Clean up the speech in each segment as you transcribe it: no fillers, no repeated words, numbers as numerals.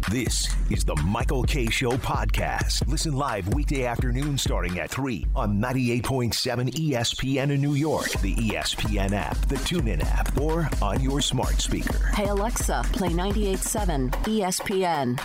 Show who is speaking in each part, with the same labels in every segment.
Speaker 1: This is the Michael Kay Show podcast. Listen live weekday afternoon starting at 3 on 98.7 ESPN in New York, the ESPN app, the TuneIn app, or on your smart speaker.
Speaker 2: Hey Alexa, play 98.7 ESPN.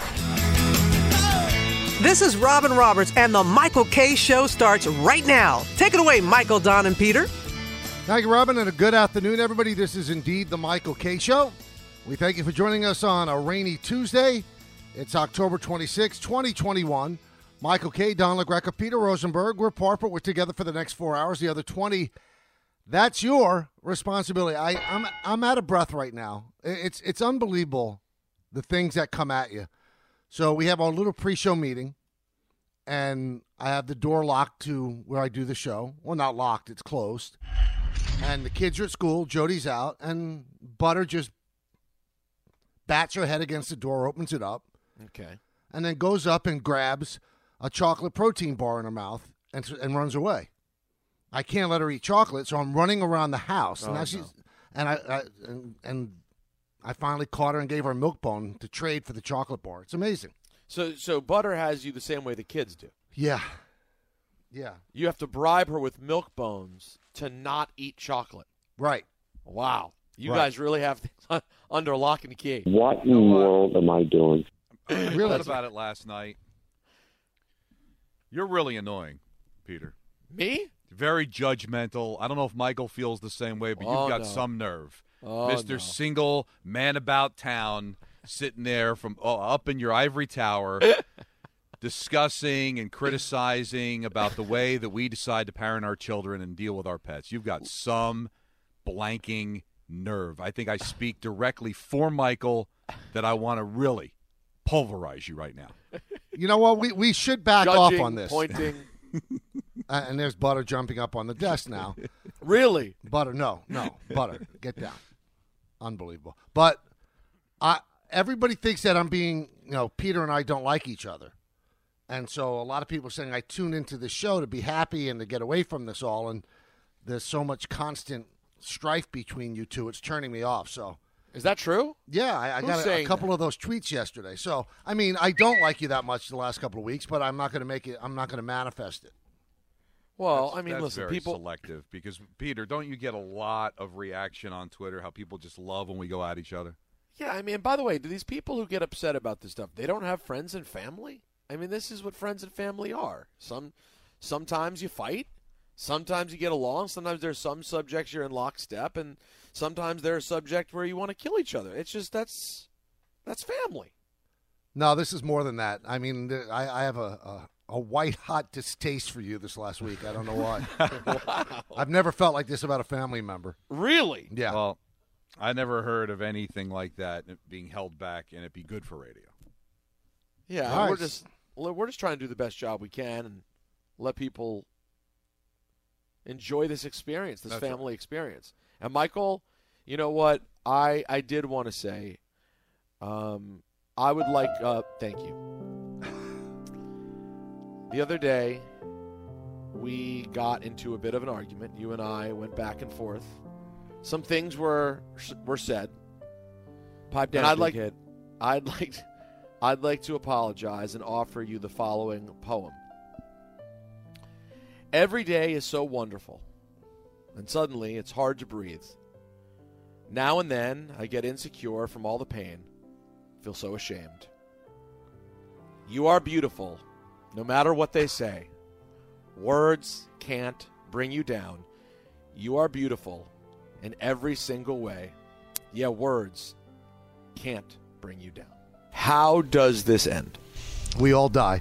Speaker 3: This is Robin Roberts, and the Michael Kay Show starts right now. Take it away, Michael, Don, and Peter.
Speaker 4: Thank you, Robin, and a good afternoon, everybody. This is indeed the Michael Kay Show. We thank you for joining us on a rainy Tuesday. It's October 26, 2021. Michael Kay, Don LaGreca, Peter Rosenberg. We're apart, but we're together for the next 4 hours. The other 20, that's your responsibility. I'm out of breath right now. It's unbelievable, the things that come at you. So we have our little pre-show meeting, and I have the door locked to where I do the show. Well, not locked. It's closed. And the kids are at school. Jody's out, and Butter just bats her head against the door, opens it up.
Speaker 5: Okay.
Speaker 4: And then goes up and grabs a chocolate protein bar in her mouth and runs away. I can't let her eat chocolate, so I'm running around the house. And I finally caught her and gave her a milk bone to trade for the chocolate bar. It's amazing.
Speaker 5: So Butter has you the same way the kids do.
Speaker 4: Yeah.
Speaker 5: You have to bribe her with milk bones to not eat chocolate.
Speaker 4: Right.
Speaker 5: Wow. You guys really have things under lock and key.
Speaker 6: What in the world am I doing?
Speaker 7: I thought about it last night. You're really annoying, Peter.
Speaker 5: Me?
Speaker 7: Very judgmental. I don't know if Michael feels the same way, but you've got some nerve. Mr. Single man about town, sitting there from up in your ivory tower, discussing and criticizing about the way that we decide to parent our children and deal with our pets. You've got some blanking nerve. I think I speak directly for Michael that I want to really pulverize you right now.
Speaker 4: You know what? We should back off on this.
Speaker 5: Pointing.
Speaker 4: And there's Butter jumping up on the desk now.
Speaker 5: Really?
Speaker 4: Butter, no. Butter, get down. Unbelievable. But everybody thinks that I'm being, Peter and I don't like each other. And so a lot of people are saying I tune into the show to be happy and to get away from this all. And there's so much constant strife between you two. It's turning me off. So
Speaker 5: is that true?
Speaker 4: Yeah, I got a couple of those tweets yesterday. So, I mean, I don't like you that much the last couple of weeks, but I'm not going to make it. I'm not going to manifest it.
Speaker 5: Well,
Speaker 7: that's
Speaker 5: listen,
Speaker 7: very
Speaker 5: people
Speaker 7: selective because Peter, don't you get a lot of reaction on Twitter? How people just love when we go at each other.
Speaker 5: Yeah, I mean, by the way, do these people who get upset about this stuff, they don't have friends and family? I mean, this is what friends and family are. Sometimes you fight. Sometimes you get along. Sometimes there's some subjects you're in lockstep, and sometimes there's a subject where you want to kill each other. It's just that's family.
Speaker 4: No, this is more than that. I mean, I have a white-hot distaste for you this last week. I don't know why.
Speaker 5: Wow.
Speaker 4: I've never felt like this about a family member.
Speaker 5: Really?
Speaker 4: Yeah.
Speaker 7: Well, I never heard of anything like that being held back and it be good for radio.
Speaker 5: Yeah,
Speaker 4: nice.
Speaker 5: we're just trying to do the best job we can and let people enjoy this experience, this family experience. And Michael, you know what? I did want to say, I would like. Thank you. The other day, we got into a bit of an argument. You and I went back and forth. Some things were said.
Speaker 8: Pipe down, kid.
Speaker 5: I'd like to apologize and offer you the following poem. Every day is so wonderful, and suddenly it's hard to breathe. Now and then I get insecure from all the pain, feel so ashamed. You are beautiful, no matter what they say. Words can't bring you down. You are beautiful in every single way. Yeah, words can't bring you down. How does this end?
Speaker 4: We all die.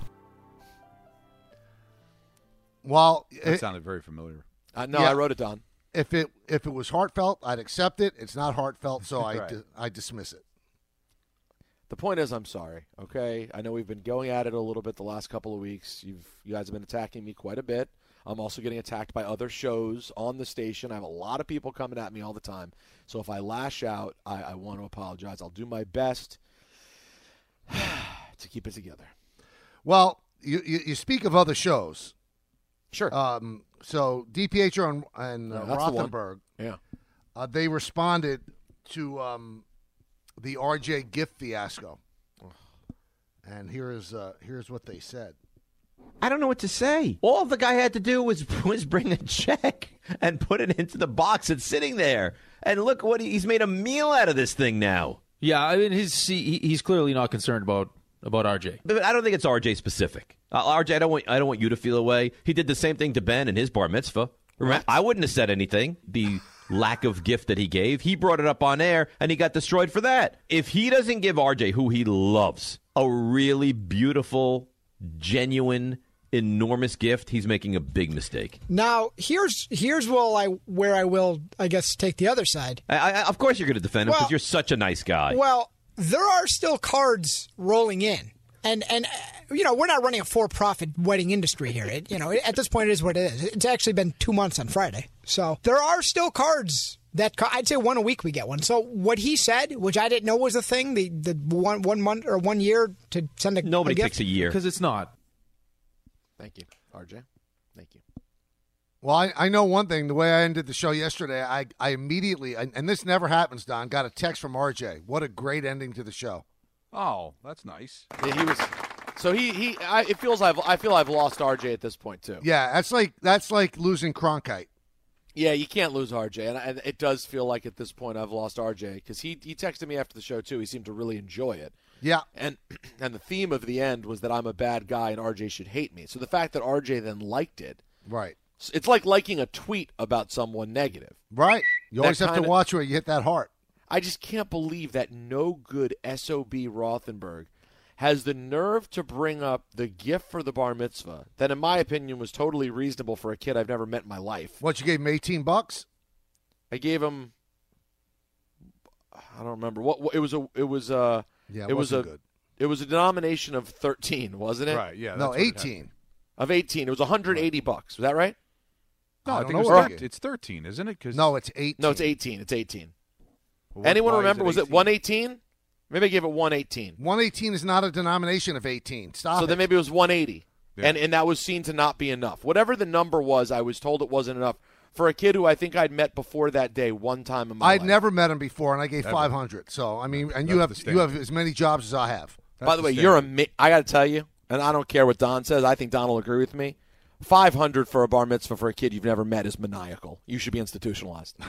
Speaker 4: Well,
Speaker 7: that sounded very familiar.
Speaker 5: No, yeah, I wrote it down.
Speaker 4: If it was heartfelt, I'd accept it. It's not heartfelt, so I dismiss it.
Speaker 5: The point is, I'm sorry. Okay, I know we've been going at it a little bit the last couple of weeks. You guys have been attacking me quite a bit. I'm also getting attacked by other shows on the station. I have a lot of people coming at me all the time. So if I lash out, I want to apologize. I'll do my best to keep it together.
Speaker 4: Well, you speak of other shows.
Speaker 5: Sure.
Speaker 4: So DiPietro and Rothenberg, they responded to the RJ gift fiasco. And here's what they said.
Speaker 9: I don't know what to say. All the guy had to do was bring a check and put it into the box. It's sitting there. And look what he's made a meal out of this thing now.
Speaker 10: Yeah, I mean, he's clearly not concerned about RJ.
Speaker 9: But I don't think it's RJ specific. RJ, I don't want you to feel away. He did the same thing to Ben in his bar mitzvah. Remember, I wouldn't have said anything. The lack of gift that he gave, he brought it up on air, and he got destroyed for that. If he doesn't give RJ, who he loves, a really beautiful, genuine, enormous gift, he's making a big mistake.
Speaker 11: Now, here's where I will, I guess, take the other side.
Speaker 9: Of course you're going to defend him because you're such a nice guy.
Speaker 11: Well, there are still cards rolling in. And we're not running a for-profit wedding industry here. At this point, it is what it is. It's actually been 2 months on Friday. So there are still cards that I'd say one a week we get one. So what he said, which I didn't know was a thing, the 1 month or 1 year to send a
Speaker 9: Nobody
Speaker 11: gift.
Speaker 9: takes a year.
Speaker 10: Because it's not.
Speaker 5: Thank you, RJ. Thank you.
Speaker 4: Well, I know one thing. The way I ended the show yesterday, I immediately, and this never happens, Don, got a text from RJ. What a great ending to the show.
Speaker 7: Oh, that's nice.
Speaker 5: Yeah, he was. So I feel I've lost RJ at this point too.
Speaker 4: Yeah, that's like losing Cronkite.
Speaker 5: Yeah, you can't lose RJ, and it does feel like at this point I've lost RJ because he texted me after the show too. He seemed to really enjoy it.
Speaker 4: Yeah,
Speaker 5: and the theme of the end was that I'm a bad guy and RJ should hate me. So the fact that RJ then liked it,
Speaker 4: right?
Speaker 5: It's like liking a tweet about someone negative,
Speaker 4: right? You always have to watch where you hit that heart.
Speaker 5: I just can't believe that no good SOB Rothenberg has the nerve to bring up the gift for the bar mitzvah that, in my opinion, was totally reasonable for a kid I've never met in my life.
Speaker 4: What, you gave him $18?
Speaker 5: I gave him, I don't remember what it was. It was a denomination of 13, wasn't it?
Speaker 7: Right. Yeah.
Speaker 4: No, 18.
Speaker 5: Of 18, it was $180. Was that right?
Speaker 7: No, I think it's 13, isn't it?
Speaker 4: No, it's 18.
Speaker 5: No, it's 18. It's 18. Anyone remember? Was it 118? Maybe I gave it 118.
Speaker 4: 118 is not a denomination of 18. Stop.
Speaker 5: So then maybe it was 180.
Speaker 7: Yeah.
Speaker 5: And that was seen to not be enough. Whatever the number was, I was told it wasn't enough for a kid who I think I'd met before that day one time in my life.
Speaker 4: I'd never met him before, and I gave 500. So, I mean, and you have as many jobs as I have.
Speaker 5: By the way, I got to tell you, and I don't care what Don says. I think Don will agree with me. 500 for a bar mitzvah for a kid you've never met is maniacal. You should be institutionalized.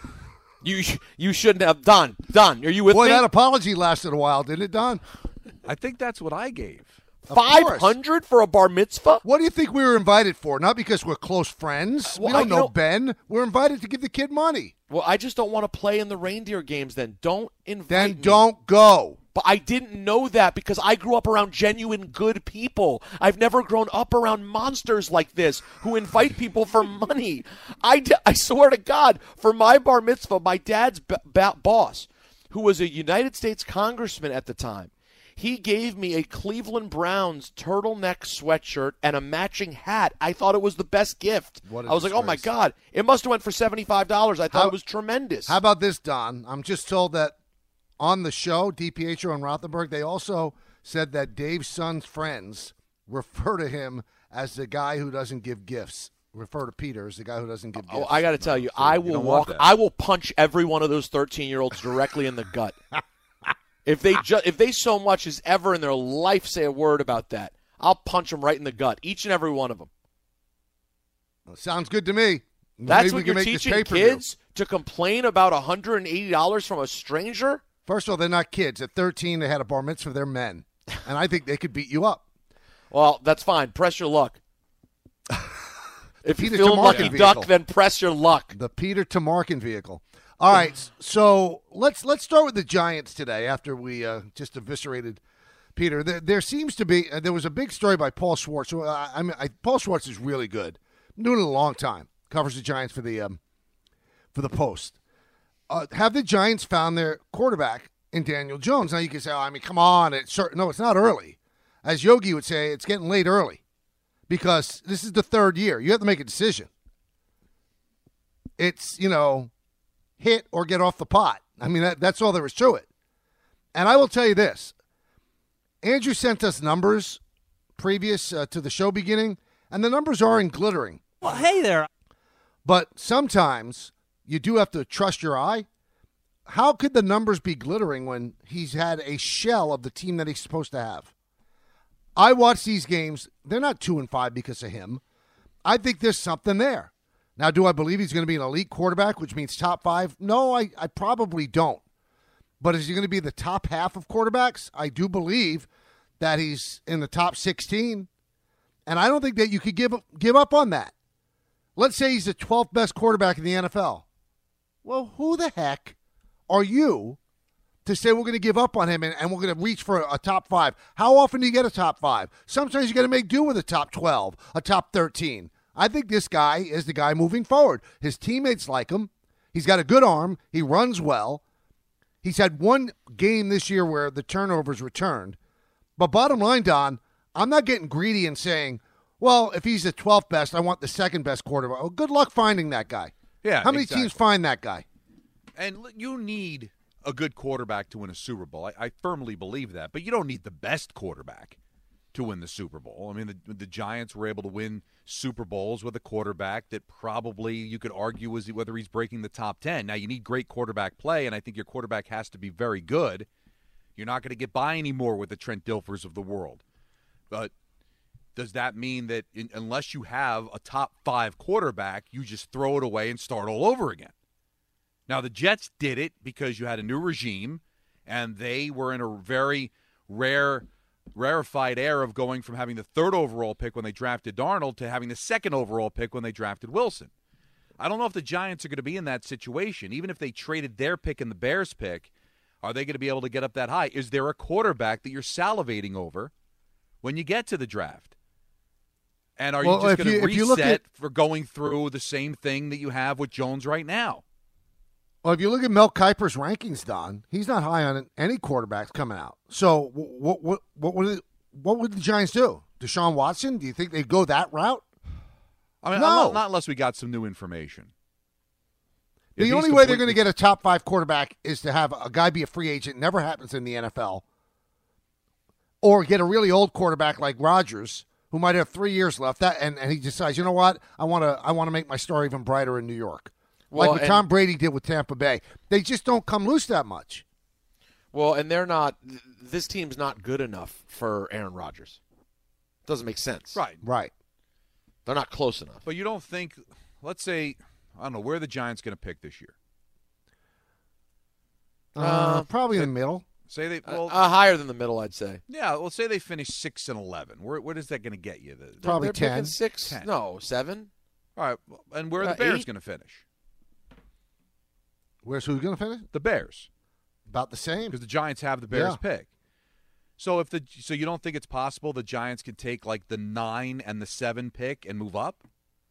Speaker 5: You shouldn't have. Don, are you with me?
Speaker 4: Boy, that apology lasted a while, didn't it, Don?
Speaker 7: I think that's what I gave.
Speaker 5: 500 for a bar mitzvah?
Speaker 4: What do you think we were invited for? Not because we're close friends. We don't know Ben. We're invited to give the kid money.
Speaker 5: Well, I just don't want to play in the reindeer games then. Don't invite me.
Speaker 4: Then don't go.
Speaker 5: But I didn't know that because I grew up around genuine good people. I've never grown up around monsters like this who invite people for money. I swear to God, for my bar mitzvah, my dad's boss, who was a United States congressman at the time, he gave me a Cleveland Browns turtleneck sweatshirt and a matching hat. I thought it was the best gift. I was like, oh, my God. It must have went for $75. I thought it was tremendous.
Speaker 4: How about this, Don? I'm just told that on the show, DiPietro and Rothenberg, they also said that Dave's son's friends refer to him as the guy who doesn't give gifts. Refer to Peter as the guy who doesn't give gifts.
Speaker 5: Oh, I got to tell you, I will punch every one of those 13-year-olds directly in the gut. If they so much as ever in their life say a word about that, I'll punch them right in the gut, each and every one of them.
Speaker 4: Well, sounds good to me.
Speaker 5: That's what you're teaching kids, to complain about $180 from a stranger?
Speaker 4: First of all, they're not kids. At 13, they had a bar mitzvah. They're men. And I think they could beat you up.
Speaker 5: Well, that's fine. Press your luck. If you feel lucky duck, then press your luck.
Speaker 4: The Peter Tomarkin vehicle. All right, so let's start with the Giants today after we just eviscerated Peter. There seems to be there was a big story by Paul Schwartz. Paul Schwartz is really good. Been doing it a long time. Covers the Giants for the Post. Have the Giants found their quarterback in Daniel Jones? Now you can say, come on. No, it's not early. As Yogi would say, it's getting late early because this is the third year. You have to make a decision. It's, hit or get off the pot. I mean, that's all there is to it. And I will tell you this. Andrew sent us numbers previous to the show beginning, and the numbers aren't glittering.
Speaker 3: Well, hey there.
Speaker 4: But sometimes you do have to trust your eye. How could the numbers be glittering when he's had a shell of the team that he's supposed to have? I watch these games. They're not 2-5 because of him. I think there's something there. Now, do I believe he's going to be an elite quarterback, which means top 5? No, I probably don't. But is he going to be the top half of quarterbacks? I do believe that he's in the top 16. And I don't think that you could give up on that. Let's say he's the 12th best quarterback in the NFL. Well, who the heck are you to say we're going to give up on him and we're going to reach for a top 5? How often do you get a top 5? Sometimes you got to make do with a top 12, a top 13. I think this guy is the guy moving forward. His teammates like him. He's got a good arm. He runs well. He's had one game this year where the turnovers returned. But bottom line, Don, I'm not getting greedy and saying, well, if he's the 12th best, I want the second best quarterback. Well, good luck finding that guy.
Speaker 7: Yeah,
Speaker 4: how many teams find that guy?
Speaker 7: And you need a good quarterback to win a Super Bowl. I firmly believe that. But you don't need the best quarterback to win the Super Bowl. I mean, the Giants were able to win Super Bowls with a quarterback that probably you could argue was whether he's breaking the top 10. Now, you need great quarterback play, and I think your quarterback has to be very good. You're not going to get by anymore with the Trent Dilfers of the world. But does that mean that unless you have a top 5 quarterback, you just throw it away and start all over again? Now, the Jets did it because you had a new regime, and they were in a very rarefied era of going from having the 3rd overall pick when they drafted Darnold to having the 2nd overall pick when they drafted Wilson. I don't know if the Giants are going to be in that situation. Even if they traded their pick and the Bears' pick, are they going to be able to get up that high? Is there a quarterback that you're salivating over when you get to the draft? And are you just going to reset for going through the same thing that you have with Jones right now?
Speaker 4: Well, if you look at Mel Kiper's rankings, Don, he's not high on any quarterbacks coming out. So what would the Giants do? Deshaun Watson? Do you think they'd go that route?
Speaker 7: I mean,
Speaker 4: no.
Speaker 7: Not unless we got some new information.
Speaker 4: The only way they're going to get a top 5 quarterback is to have a guy be a free agent. Never happens in the NFL. Or get a really old quarterback like Rodgers, who might have 3 years left, and he decides, you know what, I want to make my story even brighter in New York. Well, like what Tom Brady did with Tampa Bay. They just don't come loose that much.
Speaker 5: Well, and they're not – this team's not good enough for Aaron Rodgers. Doesn't make sense.
Speaker 4: Right.
Speaker 5: They're not close enough.
Speaker 7: But you don't think – let's say – I don't know, where are the Giants going to pick this year?
Speaker 4: Probably in the middle.
Speaker 7: Say they
Speaker 5: higher than the middle, I'd say.
Speaker 7: Yeah, well, say they finish 6-11. Where is that going to get you?
Speaker 4: Probably
Speaker 5: they're
Speaker 4: 10.
Speaker 5: 6.
Speaker 7: 10.
Speaker 5: No, 7.
Speaker 7: All right, and where are the Bears going to finish?
Speaker 4: Where's who's going to finish?
Speaker 7: The Bears.
Speaker 4: About the same.
Speaker 7: Because the Giants have the Bears pick. So so you don't think it's possible the Giants can take like the 9 and the 7 pick and move up?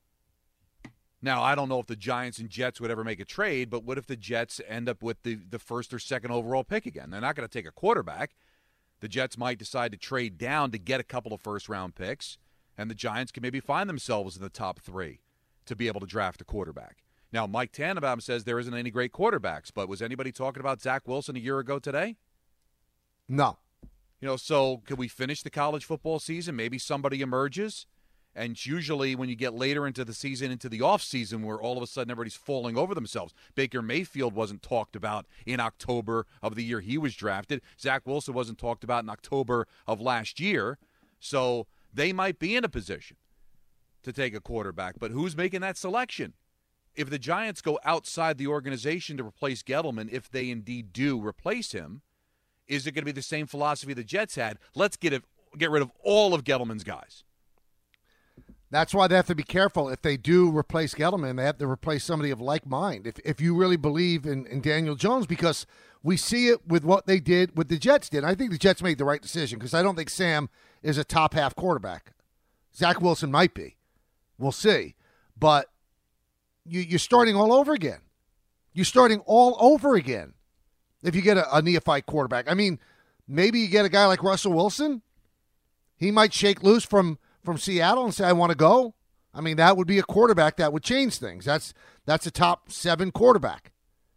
Speaker 7: Now, I don't know if the Giants and Jets would ever make a trade, but what if the Jets end up with the 1st or 2nd overall pick again? They're not going to take a quarterback. The Jets might decide to trade down to get a couple of first-round picks, and the Giants can maybe find themselves in the top 3 to be able to draft a quarterback. Now, Mike Tannenbaum says there isn't any great quarterbacks, but was anybody talking about Zach Wilson a year ago today?
Speaker 4: No.
Speaker 7: So could we finish the college football season? Maybe somebody emerges. And usually when you get later into the season, into the offseason, where all of a sudden everybody's falling over themselves. Baker Mayfield wasn't talked about in October of the year he was drafted. Zach Wilson wasn't talked about in October of last year. So they might be in a position to take a quarterback. But who's making that selection? If the Giants go outside the organization to replace Gettleman, if they indeed do replace him, is it going to be the same philosophy the Jets had? Let's get rid of all of Gettleman's guys.
Speaker 4: That's why they have to be careful. If they do replace Gettleman, they have to replace somebody of like mind. If you really believe in Daniel Jones, because we see it with what they did, what the Jets did. I think the Jets made the right decision because I don't think Sam is a top half quarterback. Zach Wilson might be. We'll see. But you're starting all over again. You're starting all over again if you get a neophyte quarterback. I mean, maybe you get a guy like Russell Wilson. He might shake loose from Seattle and say, I want to go. I mean, that would be a quarterback that would change things. That's a top 7 quarterback.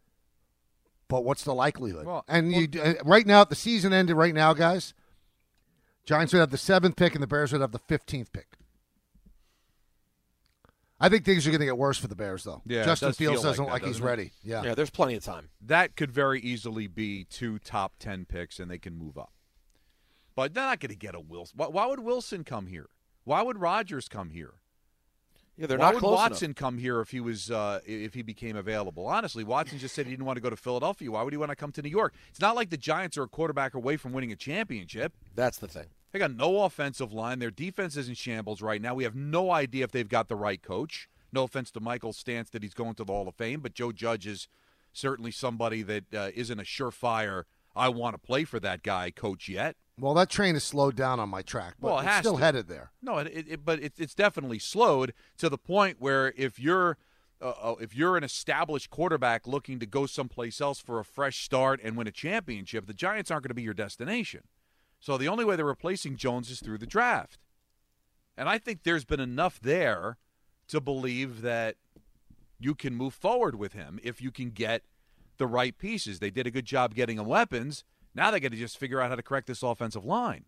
Speaker 4: But what's the likelihood? Right now, if the season ended right now, guys, Giants would have the 7th pick and the Bears would have the 15th pick. I think things are going to get worse for the Bears, though.
Speaker 7: Yeah,
Speaker 4: Justin Fields doesn't
Speaker 7: like
Speaker 4: look like he's ready.
Speaker 5: Yeah, there's plenty of time.
Speaker 7: That could very easily be 2 top 10 picks, and they can move up. But they're not going to get a Wilson. Why would Wilson come here? Why would Rodgers come here?
Speaker 5: Yeah, they're
Speaker 7: Why
Speaker 5: not
Speaker 7: would
Speaker 5: close
Speaker 7: Watson
Speaker 5: enough.
Speaker 7: come here if he was if he became available? Honestly, Watson just said he didn't want to go to Philadelphia. Why would he want to come to New York? It's not like the Giants are a quarterback away from winning a championship.
Speaker 5: That's the thing.
Speaker 7: They got no offensive line. Their defense is in shambles right now. We have no idea if they've got the right coach. No offense to Michael's stance that he's going to the Hall of Fame, but Joe Judge is certainly somebody that isn't a surefire, I want to play for that guy coach yet.
Speaker 4: Well, that train has slowed down on my track, but it's still headed there.
Speaker 7: No, but it's definitely slowed to the point where if you're an established quarterback looking to go someplace else for a fresh start and win a championship, the Giants aren't going to be your destination. So the only way they're replacing Jones is through the draft. And I think there's been enough there to believe that you can move forward with him if you can get the right pieces. They did a good job getting him weapons. Now they got to just figure out how to correct this offensive line.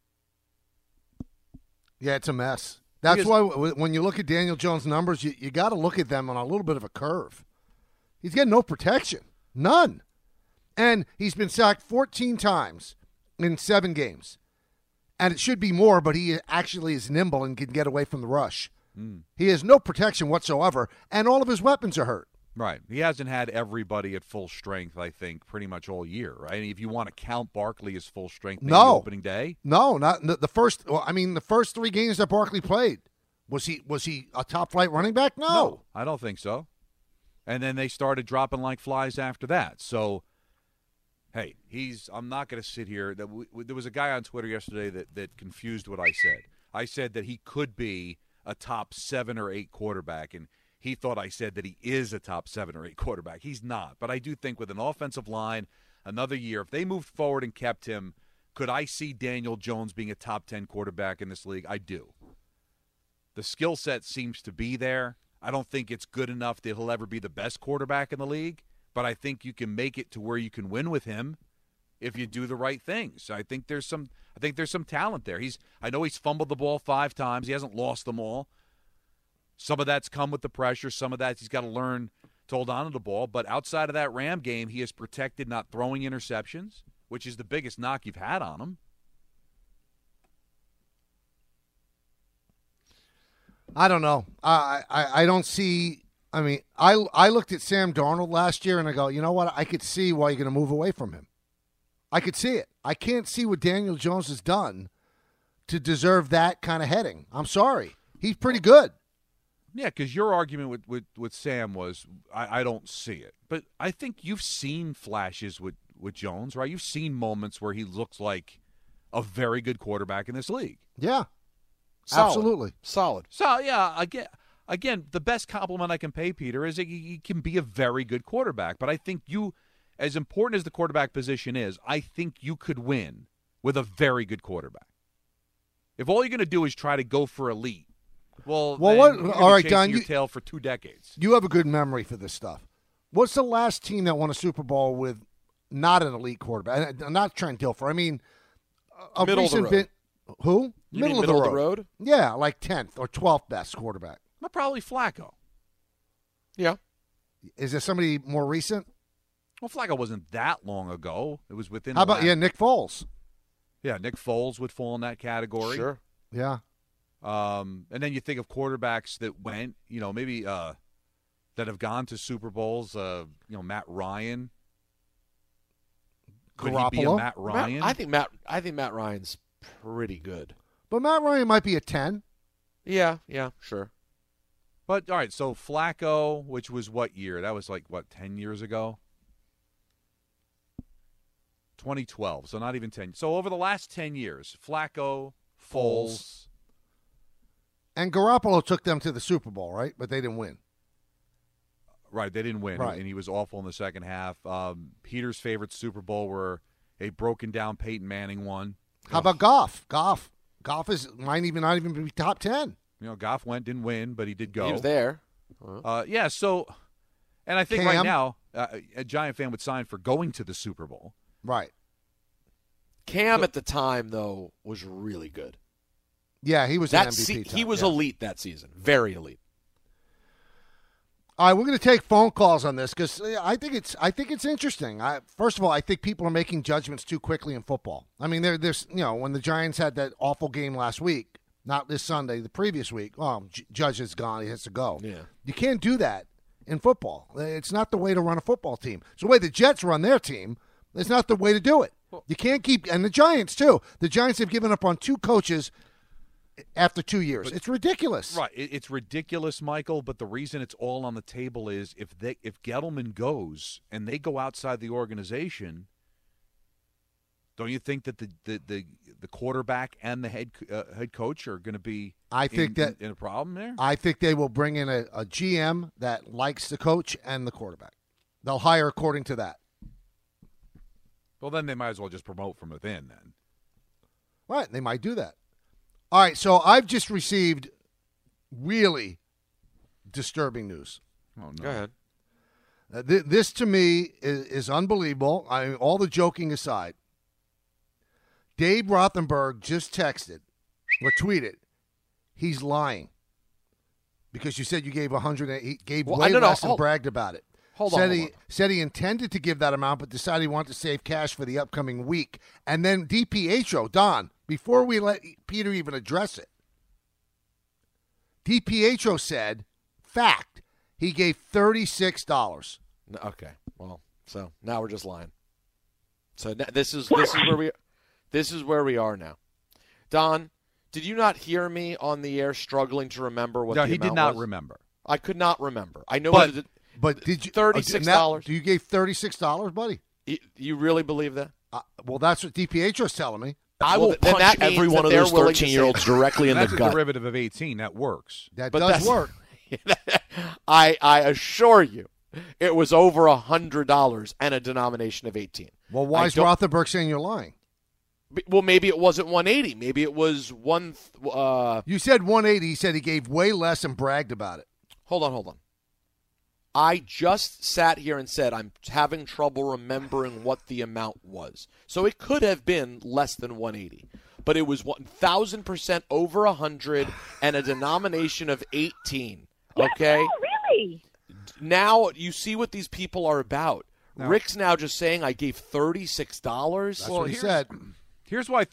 Speaker 4: Yeah, it's a mess. That's why when you look at Daniel Jones' numbers, you got to look at them on a little bit of a curve. He's getting no protection. None. And he's been sacked 14 times in 7 games. And it should be more, but he actually is nimble and can get away from the rush. He has no protection whatsoever, and all of his weapons are hurt.
Speaker 7: Right. He hasn't had everybody at full strength, I think, pretty much all year, right? If you want to count Barkley as full strength maybe opening day.
Speaker 4: No, not the first. Well, I mean, the first 3 games that Barkley played, was he a top flight running back? No,
Speaker 7: I don't think so. And then they started dropping like flies after that. So, hey, I'm not going to sit here. There was a guy on Twitter yesterday that confused what I said. I said that he could be a top 7 or 8 quarterback, and he thought I said that he is a top 7 or 8 quarterback. He's not. But I do think with an offensive line, another year, if they moved forward and kept him, could I see Daniel Jones being a top 10 quarterback in this league? I do. The skill set seems to be there. I don't think it's good enough that he'll ever be the best quarterback in the league, but I think you can make it to where you can win with him if you do the right things. I think there's some talent there. I know he's fumbled the ball 5 times. He hasn't lost them all. Some of that's come with the pressure. Some of that he's got to learn to hold on to the ball. But outside of that Ram game, he has protected not throwing interceptions, which is the biggest knock you've had on him.
Speaker 4: I don't know. I don't see. I mean, I looked at Sam Darnold last year and I go, you know what? I could see why you're going to move away from him. I could see it. I can't see what Daniel Jones has done to deserve that kind of heading. I'm sorry. He's pretty good.
Speaker 7: Yeah, because your argument with Sam was, I don't see it. But I think you've seen flashes with Jones, right? You've seen moments where he looks like a very good quarterback in this league.
Speaker 4: Yeah,
Speaker 5: Solid.
Speaker 4: absolutely.
Speaker 5: Solid.
Speaker 7: So, yeah, again, the best compliment I can pay Peter is that he can be a very good quarterback. But I think you, as important as the quarterback position is, I think you could win with a very good quarterback. If all you're going to do is try to go for elite, well, what? All right, Don. Your tail for 2 decades.
Speaker 4: You have a good memory for this stuff. What's the last team that won a Super Bowl with not an elite quarterback? Not Trent Dilfer. I mean, a
Speaker 5: middle
Speaker 4: recent
Speaker 5: of the road.
Speaker 4: Who?
Speaker 5: Middle of the road?
Speaker 4: Yeah, like 10th or 12th best quarterback.
Speaker 7: Well, probably Flacco.
Speaker 5: Yeah.
Speaker 4: Is there somebody more recent?
Speaker 7: Well, Flacco wasn't that long ago. It was within.
Speaker 4: How about Nick Foles?
Speaker 7: Yeah, Nick Foles would fall in that category.
Speaker 5: Sure.
Speaker 4: Yeah.
Speaker 7: And then you think of quarterbacks that went, maybe that have gone to Super Bowls. Matt Ryan. Could
Speaker 4: Garoppolo?
Speaker 7: he be a Matt Ryan?
Speaker 5: I think Matt Ryan's pretty good.
Speaker 4: But Matt Ryan might be a 10.
Speaker 5: Yeah, sure.
Speaker 7: But all right, so Flacco, which was what year? That was 10 years ago. 2012, so not even 10. So over the last 10 years, Flacco, Foles.
Speaker 4: And Garoppolo took them to the Super Bowl, right? But they didn't win.
Speaker 7: Right, they didn't win,
Speaker 4: right.
Speaker 7: And he was awful in the second half. Peter's favorite Super Bowl where a broken-down Peyton Manning won.
Speaker 4: How about Goff? Goff might not even be top 10.
Speaker 7: Goff didn't win, but he did go.
Speaker 5: He was there.
Speaker 7: Yeah, so, and I think
Speaker 4: Cam.
Speaker 7: right now, a Giant fan would sign for going to the Super Bowl.
Speaker 4: Right.
Speaker 5: Cam at the time, though, was really good.
Speaker 4: Yeah, he was an MVP.
Speaker 5: He was elite that season. Very elite.
Speaker 4: All right, we're going to take phone calls on this because I think it's interesting. First of all, I think people are making judgments too quickly in football. I mean, there's when the Giants had that awful game last week, not this Sunday, the previous week. Oh, Judge is gone; he has to go.
Speaker 5: Yeah,
Speaker 4: you can't do that in football. It's not the way to run a football team. It's the way the Jets run their team. It's not the way to do it. You can't keep, and the Giants too. The Giants have given up on 2 coaches after 2 years. It's ridiculous.
Speaker 7: Right. It's ridiculous, Michael, but the reason it's all on the table is if Gettleman goes and they go outside the organization, don't you think that the quarterback and the head coach are going to be in a problem there?
Speaker 4: I think they will bring in a GM that likes the coach and the quarterback. They'll hire according to that.
Speaker 7: Well, then they might as well just promote from within then.
Speaker 4: Right. They might do that. All right, so I've just received really disturbing news.
Speaker 5: Oh, no. Go ahead.
Speaker 4: This to me is unbelievable. I mean, all the joking aside, Dave Rothenberg just texted or tweeted, he's lying because you said you gave 100. He gave way less and bragged about it. Said he intended to give that amount, but decided he wanted to save cash for the upcoming week. And then DiPietro, Don, before we let Peter even address it, DiPietro said, fact, he gave $36.
Speaker 5: Okay, well, so now we're just lying. So this is where we are now. Don, did you not hear me on the air struggling to remember what? No,
Speaker 7: he did not remember.
Speaker 5: I could not remember. I know.
Speaker 4: But did you
Speaker 5: $36?
Speaker 4: You gave $36, buddy?
Speaker 5: You really believe that?
Speaker 4: Well, that's what DiPietro's telling me.
Speaker 5: I will punch every one of those 13-year-olds directly in the gut.
Speaker 7: That's a derivative of 18. That works.
Speaker 4: That does work.
Speaker 5: I assure you, it was over $100 and a denomination of 18.
Speaker 4: Well, why is Rothenberg saying you're lying?
Speaker 5: Well, maybe it wasn't 180. Maybe it was one.
Speaker 4: You said 180. He said he gave way less and bragged about it.
Speaker 5: Hold on. I just sat here and said I'm having trouble remembering what the amount was. So it could have been less than 180. But it was 1,000% over 100 and a denomination of 18. Okay?
Speaker 12: Oh, really?
Speaker 5: Now you see what these people are about. No. Rick's now just saying I gave $36.
Speaker 4: That's what he said.
Speaker 7: Here's why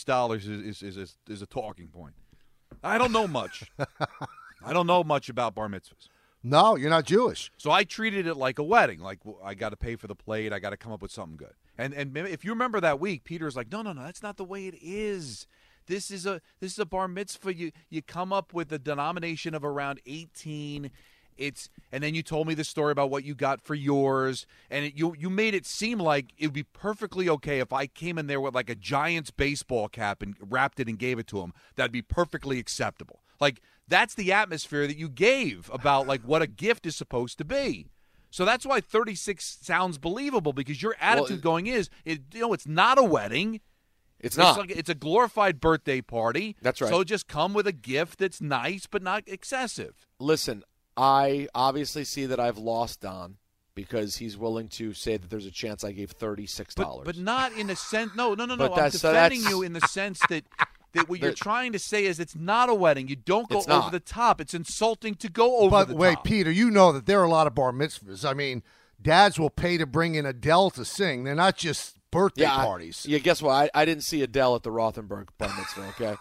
Speaker 7: $36 is a talking point. I don't know much. I don't know much about bar mitzvahs.
Speaker 4: No, you're not Jewish.
Speaker 7: So I treated it like a wedding. Like, I got to pay for the plate. I got to come up with something good. And if you remember that week, Peter's like, no, that's not the way it is. This is a bar mitzvah. You come up with a denomination of around 18. And then you told me the story about what you got for yours, and you made it seem like it would be perfectly okay if I came in there with like a Giants baseball cap and wrapped it and gave it to him. That'd be perfectly acceptable. Like, that's the atmosphere that you gave about like what a gift is supposed to be. So that's why 36 sounds believable, because your attitude it's not a wedding.
Speaker 5: It's not.
Speaker 7: It's a glorified birthday party.
Speaker 5: That's right.
Speaker 7: So just come with a gift that's nice but not excessive.
Speaker 5: Listen, I obviously see that I've lost Don because he's willing to say that there's a chance I gave $36.
Speaker 7: But not in the sense – no. I'm defending you in the sense that what you're trying to say is it's not a wedding. You don't go over the top. It's insulting to go over the top.
Speaker 4: But wait, Peter, you know that there are a lot of bar mitzvahs. I mean, dads will pay to bring in Adele to sing. They're not just birthday parties.
Speaker 5: Guess what? I didn't see Adele at the Rothenberg bar mitzvah, okay?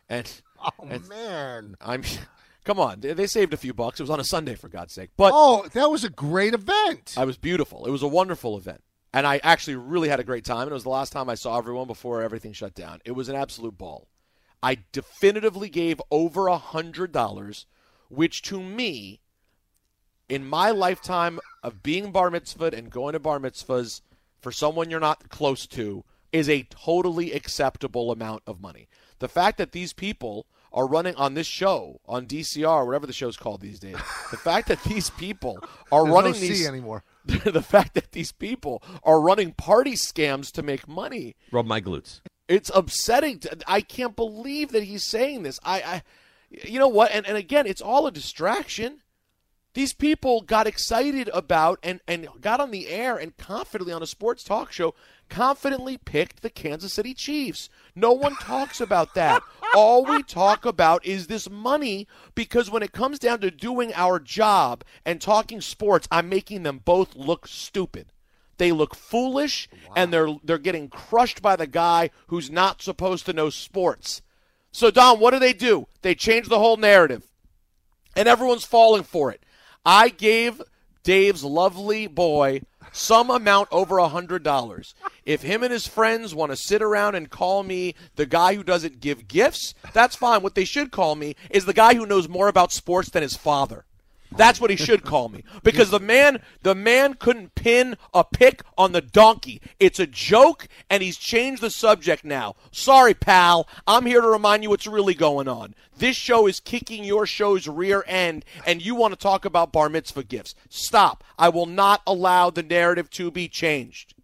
Speaker 4: Man.
Speaker 5: Come on, they saved a few bucks. It was on a Sunday, for God's sake. But
Speaker 4: that was a great event.
Speaker 5: It was beautiful. It was a wonderful event. And I actually really had a great time. And it was the last time I saw everyone before everything shut down. It was an absolute ball. I definitively gave over $100, which to me, in my lifetime of being bar mitzvahed and going to bar mitzvahs, for someone you're not close to, is a totally acceptable amount of money. The fact that these people are running on this show, on DCR, whatever the show's called these days, the fact that these people are running
Speaker 4: these anymore.
Speaker 5: The fact that these people are running party scams to make money.
Speaker 9: Rub my glutes.
Speaker 5: It's upsetting. I can't believe that he's saying this. You know what? And again, it's all a distraction. These people got excited about and got on the air and confidently on a sports talk show, confidently picked the Kansas City Chiefs. No one talks about that. All we talk about is this money, because when it comes down to doing our job and talking sports, I'm making them both look stupid. They look foolish, and they're getting crushed by the guy who's not supposed to know sports. So, Don, what do? They change the whole narrative, and everyone's falling for it. I gave Dave's lovely boy some amount over $100. If him and his friends want to sit around and call me the guy who doesn't give gifts, that's fine. What they should call me is the guy who knows more about sports than his father. That's what he should call me, because the man couldn't pin a pick on the donkey. It's a joke, and he's changed the subject now. Sorry, pal. I'm here to remind you what's really going on. This show is kicking your show's rear end, and you want to talk about bar mitzvah gifts. Stop. I will not allow the narrative to be changed.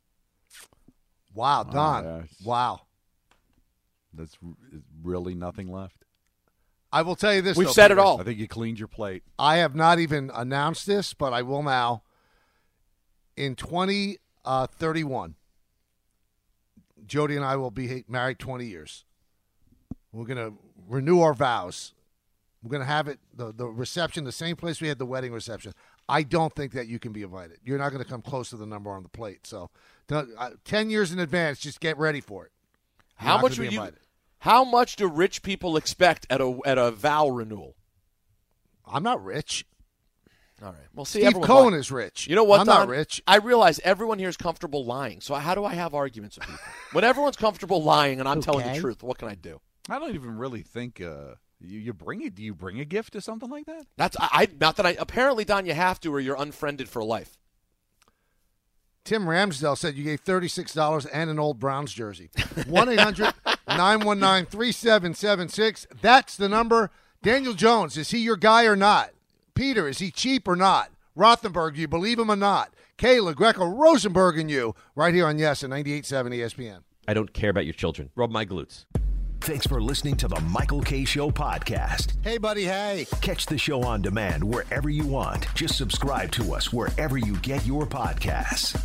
Speaker 4: Wow, Don. Wow.
Speaker 7: There's really nothing left.
Speaker 4: I will tell you this.
Speaker 5: We've said it all.
Speaker 7: I think you cleaned your plate.
Speaker 4: I have not even announced this, but I will now. In 2031, Jody and I will be married 20 years. We're going to renew our vows. We're going to have it, the reception, the same place we had the wedding reception. I don't think that you can be invited. You're not going to come close to the number on the plate. So 10 years in advance, just get ready for it.
Speaker 5: How much would you? How much do rich people expect at a vow renewal?
Speaker 4: I'm not rich.
Speaker 5: All right. Well, see,
Speaker 4: Steve Cohen is rich.
Speaker 5: You know what,
Speaker 4: I'm
Speaker 5: Don?
Speaker 4: not rich.
Speaker 5: I realize everyone here is comfortable lying. So how do I have arguments with people? When everyone's comfortable lying and I'm telling the truth, what can I do?
Speaker 7: I don't even really think you bring it. Do you bring a gift to something like that?
Speaker 5: Apparently, Don, you have to, or you're unfriended for life.
Speaker 4: Tim Ramsdale said you gave $36 and an old Browns jersey. 1-800-919-3776. That's the number. Daniel Jones, is he your guy or not? Peter, is he cheap or not? Rothenberg, do you believe him or not? Kayla, Greco, Rosenberg, and you, right here on Yes at 98.7 ESPN.
Speaker 9: I don't care about your children. Rub my glutes.
Speaker 1: Thanks for listening to the Michael K. Show podcast.
Speaker 4: Hey, buddy, hey.
Speaker 1: Catch the show on demand wherever you want. Just subscribe to us wherever you get your podcasts.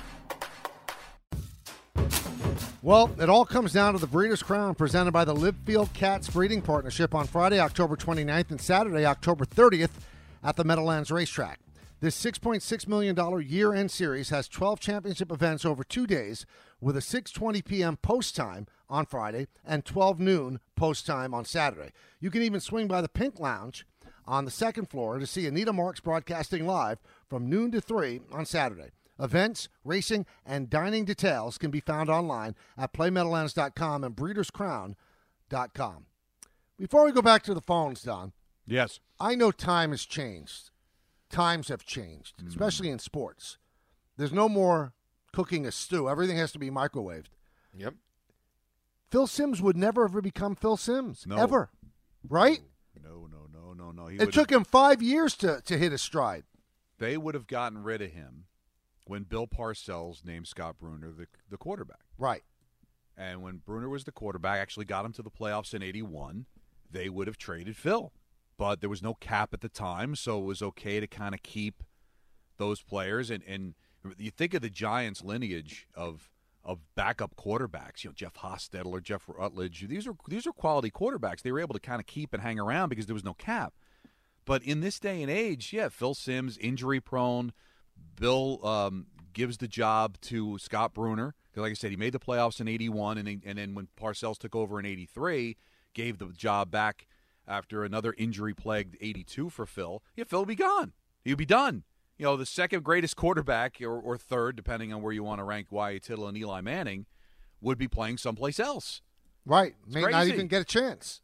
Speaker 4: Well, it all comes down to the Breeders' Crown presented by the Livefield Cats Breeding Partnership on Friday, October 29th and Saturday, October 30th at the Meadowlands Racetrack. This $6.6 million year-end series has 12 championship events over 2 days with a 6:20 p.m. post time on Friday and 12 noon post time on Saturday. You can even swing by the Pink Lounge on the second floor to see Anita Marks broadcasting live from noon to 3 on Saturday. Events, racing, and dining details can be found online at playmeadowlands.com and breederscrown.com. Before we go back to the phones, Don.
Speaker 7: Yes.
Speaker 4: I know time has changed. Times have changed, especially in sports. There's no more cooking a stew. Everything has to be microwaved.
Speaker 5: Yep.
Speaker 4: Phil Simms would never ever become Phil Simms.
Speaker 7: No.
Speaker 4: Ever. Right?
Speaker 7: No.
Speaker 4: It took him 5 years to hit his stride.
Speaker 7: They would have gotten rid of him when Bill Parcells named Scott Brunner the quarterback.
Speaker 4: Right.
Speaker 7: And when Brunner was the quarterback, actually got him to the playoffs in 81, they would have traded Phil. But there was no cap at the time, so it was okay to kind of keep those players. And you think of the Giants' lineage of backup quarterbacks, Jeff Hostetler, Jeff Rutledge. These are quality quarterbacks. They were able to kind of keep and hang around because there was no cap. But in this day and age, Phil Simms, injury-prone. Bill gives the job to Scott Brunner. Like I said, he made the playoffs in 81, and then when Parcells took over in 83, gave the job back after another injury-plagued 82 for Phil. Phil would be gone. He would be done. The second greatest quarterback, or third, depending on where you want to rank Wyatt Tittle and Eli Manning, would be playing someplace else.
Speaker 4: Right.
Speaker 7: It's
Speaker 4: May
Speaker 7: crazy.
Speaker 4: not even get a chance.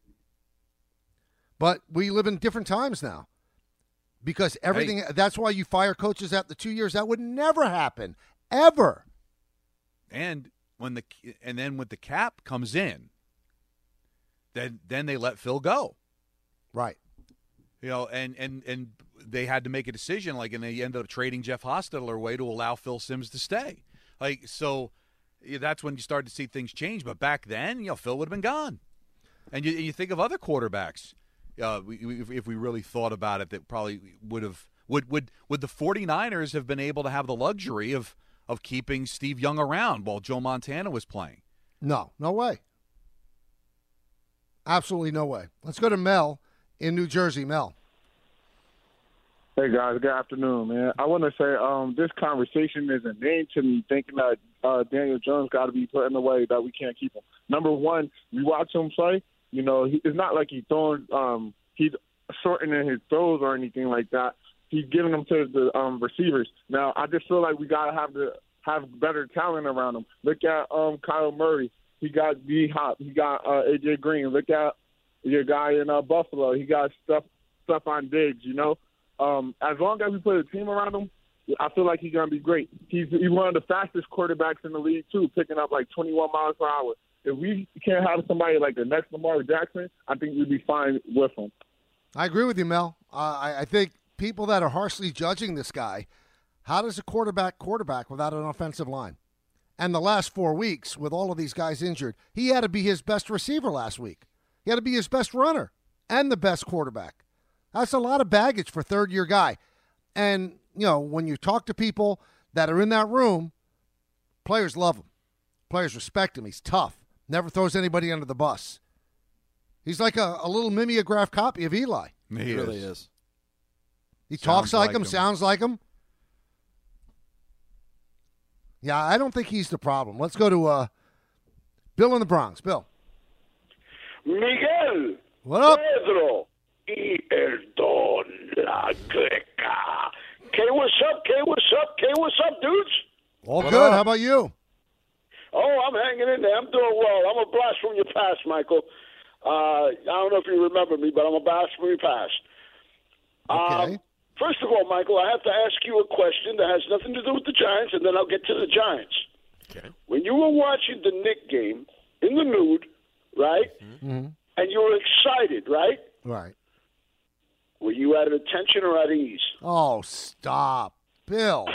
Speaker 4: But we live in different times now. Because everything, that's why you fire coaches after 2 years. That would never happen, ever.
Speaker 7: And then when the cap comes in, then they let Phil go.
Speaker 4: Right.
Speaker 7: And they had to make a decision, and they ended up trading Jeff Hostetler away to allow Phil Simms to stay. So that's when you started to see things change. But back then, Phil would have been gone. And you think of other quarterbacks. if we really thought about it, that probably would the 49ers have been able to have the luxury of keeping Steve Young around while Joe Montana was playing?
Speaker 4: No way. Absolutely no way. Let's go to Mel in New Jersey. Mel.
Speaker 12: Hey, guys. Good afternoon, man. I want to say this conversation is a name to me, thinking that Daniel Jones got to be put in the way that we can't keep him. Number one, we watch him play. You know, it's not like he's shortening his throws or anything like that. He's giving them to the receivers. Now, I just feel like we got to have better talent around him. Look at Kyle Murray. He got D-Hop. He got A.J. Green. Look at your guy in Buffalo. He got stuff on Diggs, you know. As long as we put a team around him, I feel like he's going to be great. He's one of the fastest quarterbacks in the league, too, picking up like 21 miles per hour. If we can't have somebody like the next Lamar Jackson, I think we'd be fine with him.
Speaker 4: I agree with you, Mel. I think people that are harshly judging this guy, how does a quarterback without an offensive line? And the last 4 weeks, with all of these guys injured, he had to be his best receiver last week. He had to be his best runner and the best quarterback. That's a lot of baggage for a third-year guy. And, you know, when you talk to people that are in that room, players love him. Players respect him. He's tough. Never throws anybody under the bus. He's like a little mimeograph copy of Eli.
Speaker 7: He
Speaker 5: really is.
Speaker 4: He talks like him, sounds like him. Yeah, I don't think he's the problem. Let's go to Bill in the Bronx. Bill.
Speaker 13: Miguel.
Speaker 4: What up?
Speaker 13: Pedro. Y el Don La Greca. What's up, dudes?
Speaker 4: All good. How about you?
Speaker 13: Oh, I'm hanging in there. I'm doing well. I'm a blast from your past, Michael. I don't know if you remember me, but I'm a blast from your past.
Speaker 4: Okay.
Speaker 13: First of all, Michael, I have to ask you a question that has nothing to do with the Giants, and then I'll get to the Giants.
Speaker 5: Okay.
Speaker 13: When you were watching the Knick game in the nude, right,
Speaker 4: Mm-hmm.
Speaker 13: and you were excited, right?
Speaker 4: Right.
Speaker 13: Were you at attention or at ease?
Speaker 4: Oh, stop. Bill.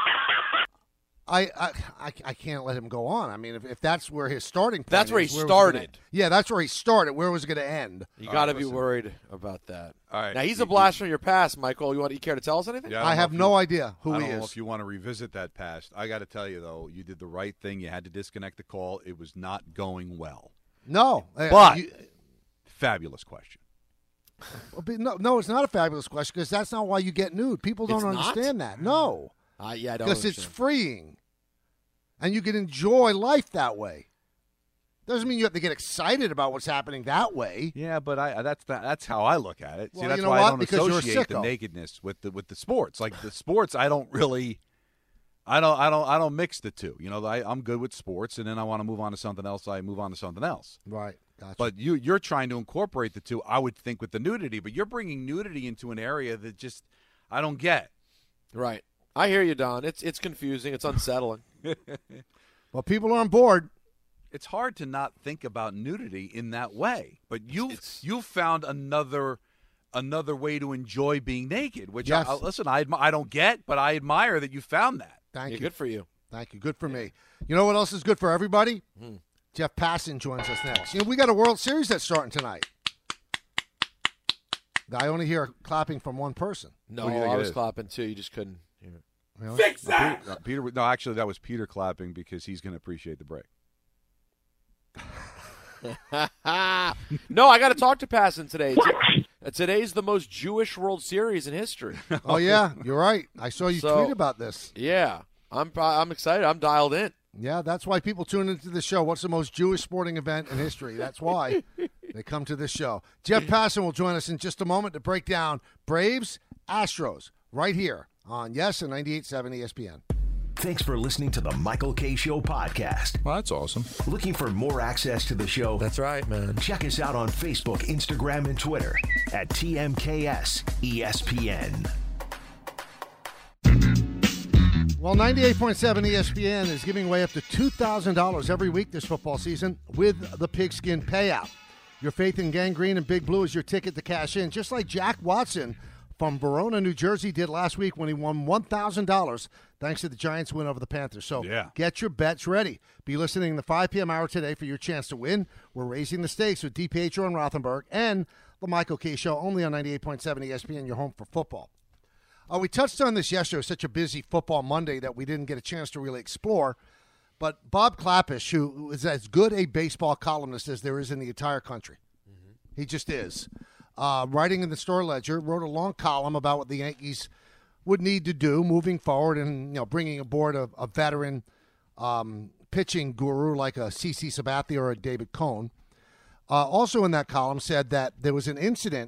Speaker 4: I can't let him go on. I mean, if that's where his starting point
Speaker 5: that's where he
Speaker 4: is,
Speaker 5: started.
Speaker 4: Yeah, that's where he started. Where was it going to end?
Speaker 5: You got to be worried about that.
Speaker 7: All right.
Speaker 5: Now, he's a blast from your past, Michael. You care to tell us anything?
Speaker 7: Yeah,
Speaker 4: I have no idea who he is.
Speaker 7: I don't know if you want to revisit that past. I got to tell you, though, you did the right thing. You had to disconnect the call. It was not going well.
Speaker 4: No.
Speaker 7: But fabulous question.
Speaker 4: No, it's not a fabulous question because that's not why you get nude. People don't understand that. No.
Speaker 5: Yeah, I don't
Speaker 4: because it's freeing. And you can enjoy life that way. Doesn't mean you have to get excited about what's happening that way.
Speaker 7: Yeah, but that's how I look at it.
Speaker 4: Well,
Speaker 7: See, that's
Speaker 4: you know
Speaker 7: why
Speaker 4: what?
Speaker 7: I don't
Speaker 4: Because you're a
Speaker 7: associate the
Speaker 4: sicko.
Speaker 7: nakedness with the sports. Like the sports, I don't mix the two. You know, I'm good with sports, and then I want to move on to something else. I move on to something else.
Speaker 4: Right. Gotcha.
Speaker 7: But you're trying to incorporate the two, I would think, with the nudity. But you're bringing nudity into an area that just I don't get.
Speaker 5: Right. I hear you, Don. It's confusing. It's unsettling.
Speaker 4: Well, people are on board.
Speaker 7: It's hard to not think about nudity in that way. But you found another way to enjoy being naked, which
Speaker 4: yes.
Speaker 7: I don't get, but I admire that you found that.
Speaker 4: Thank you.
Speaker 5: Good for you.
Speaker 4: Thank you. Good for me. You know what else is good for everybody? Jeff Passan joins us next. You know, we got a World Series that's starting tonight. I only hear clapping from one person.
Speaker 5: No, I was clapping too. You just couldn't hear it.
Speaker 4: Really?
Speaker 13: Fix that!
Speaker 7: Peter. No, actually, that was Peter clapping because he's going to appreciate the break.
Speaker 5: No, I got to talk to Passan today. Today's the most Jewish World Series in history.
Speaker 4: Oh, yeah, you're right. I saw you tweet about this.
Speaker 5: Yeah, I'm excited. I'm dialed in.
Speaker 4: Yeah, that's why people tune into the show. What's the most Jewish sporting event in history? That's why they come to this show. Jeff Passan will join us in just a moment to break down Braves, Astros, right here on Yes and 98.7 ESPN.
Speaker 1: Thanks for listening to the Michael K. Show podcast.
Speaker 10: Well, that's awesome.
Speaker 1: Looking for more access to the show?
Speaker 8: That's right, man.
Speaker 1: Check us out on Facebook, Instagram, and Twitter at TMKS ESPN.
Speaker 4: Well, 98.7 ESPN is giving away up to $2,000 every week this football season with the Pigskin Payout. Your faith in Gangrene and Big Blue is your ticket to cash in, just like Jack Watson from Verona, New Jersey did last week when he won $1,000 thanks to the Giants' win over the Panthers. So Get your bets ready. Be listening the 5 p.m. hour today for your chance to win. We're raising the stakes with DiPietro and Rothenberg, and The Michael Kay Show, only on 98.7 ESPN, your home for football. We touched on this yesterday. It was such a busy football Monday that we didn't get a chance to really explore. But Bob Klapisch, who is as good a baseball columnist as there is in the entire country, he just is, writing in the Star-Ledger, wrote a long column about what the Yankees would need to do moving forward and bringing aboard a veteran pitching guru like a CC Sabathia or a David Cone. Also in that column said that there was an incident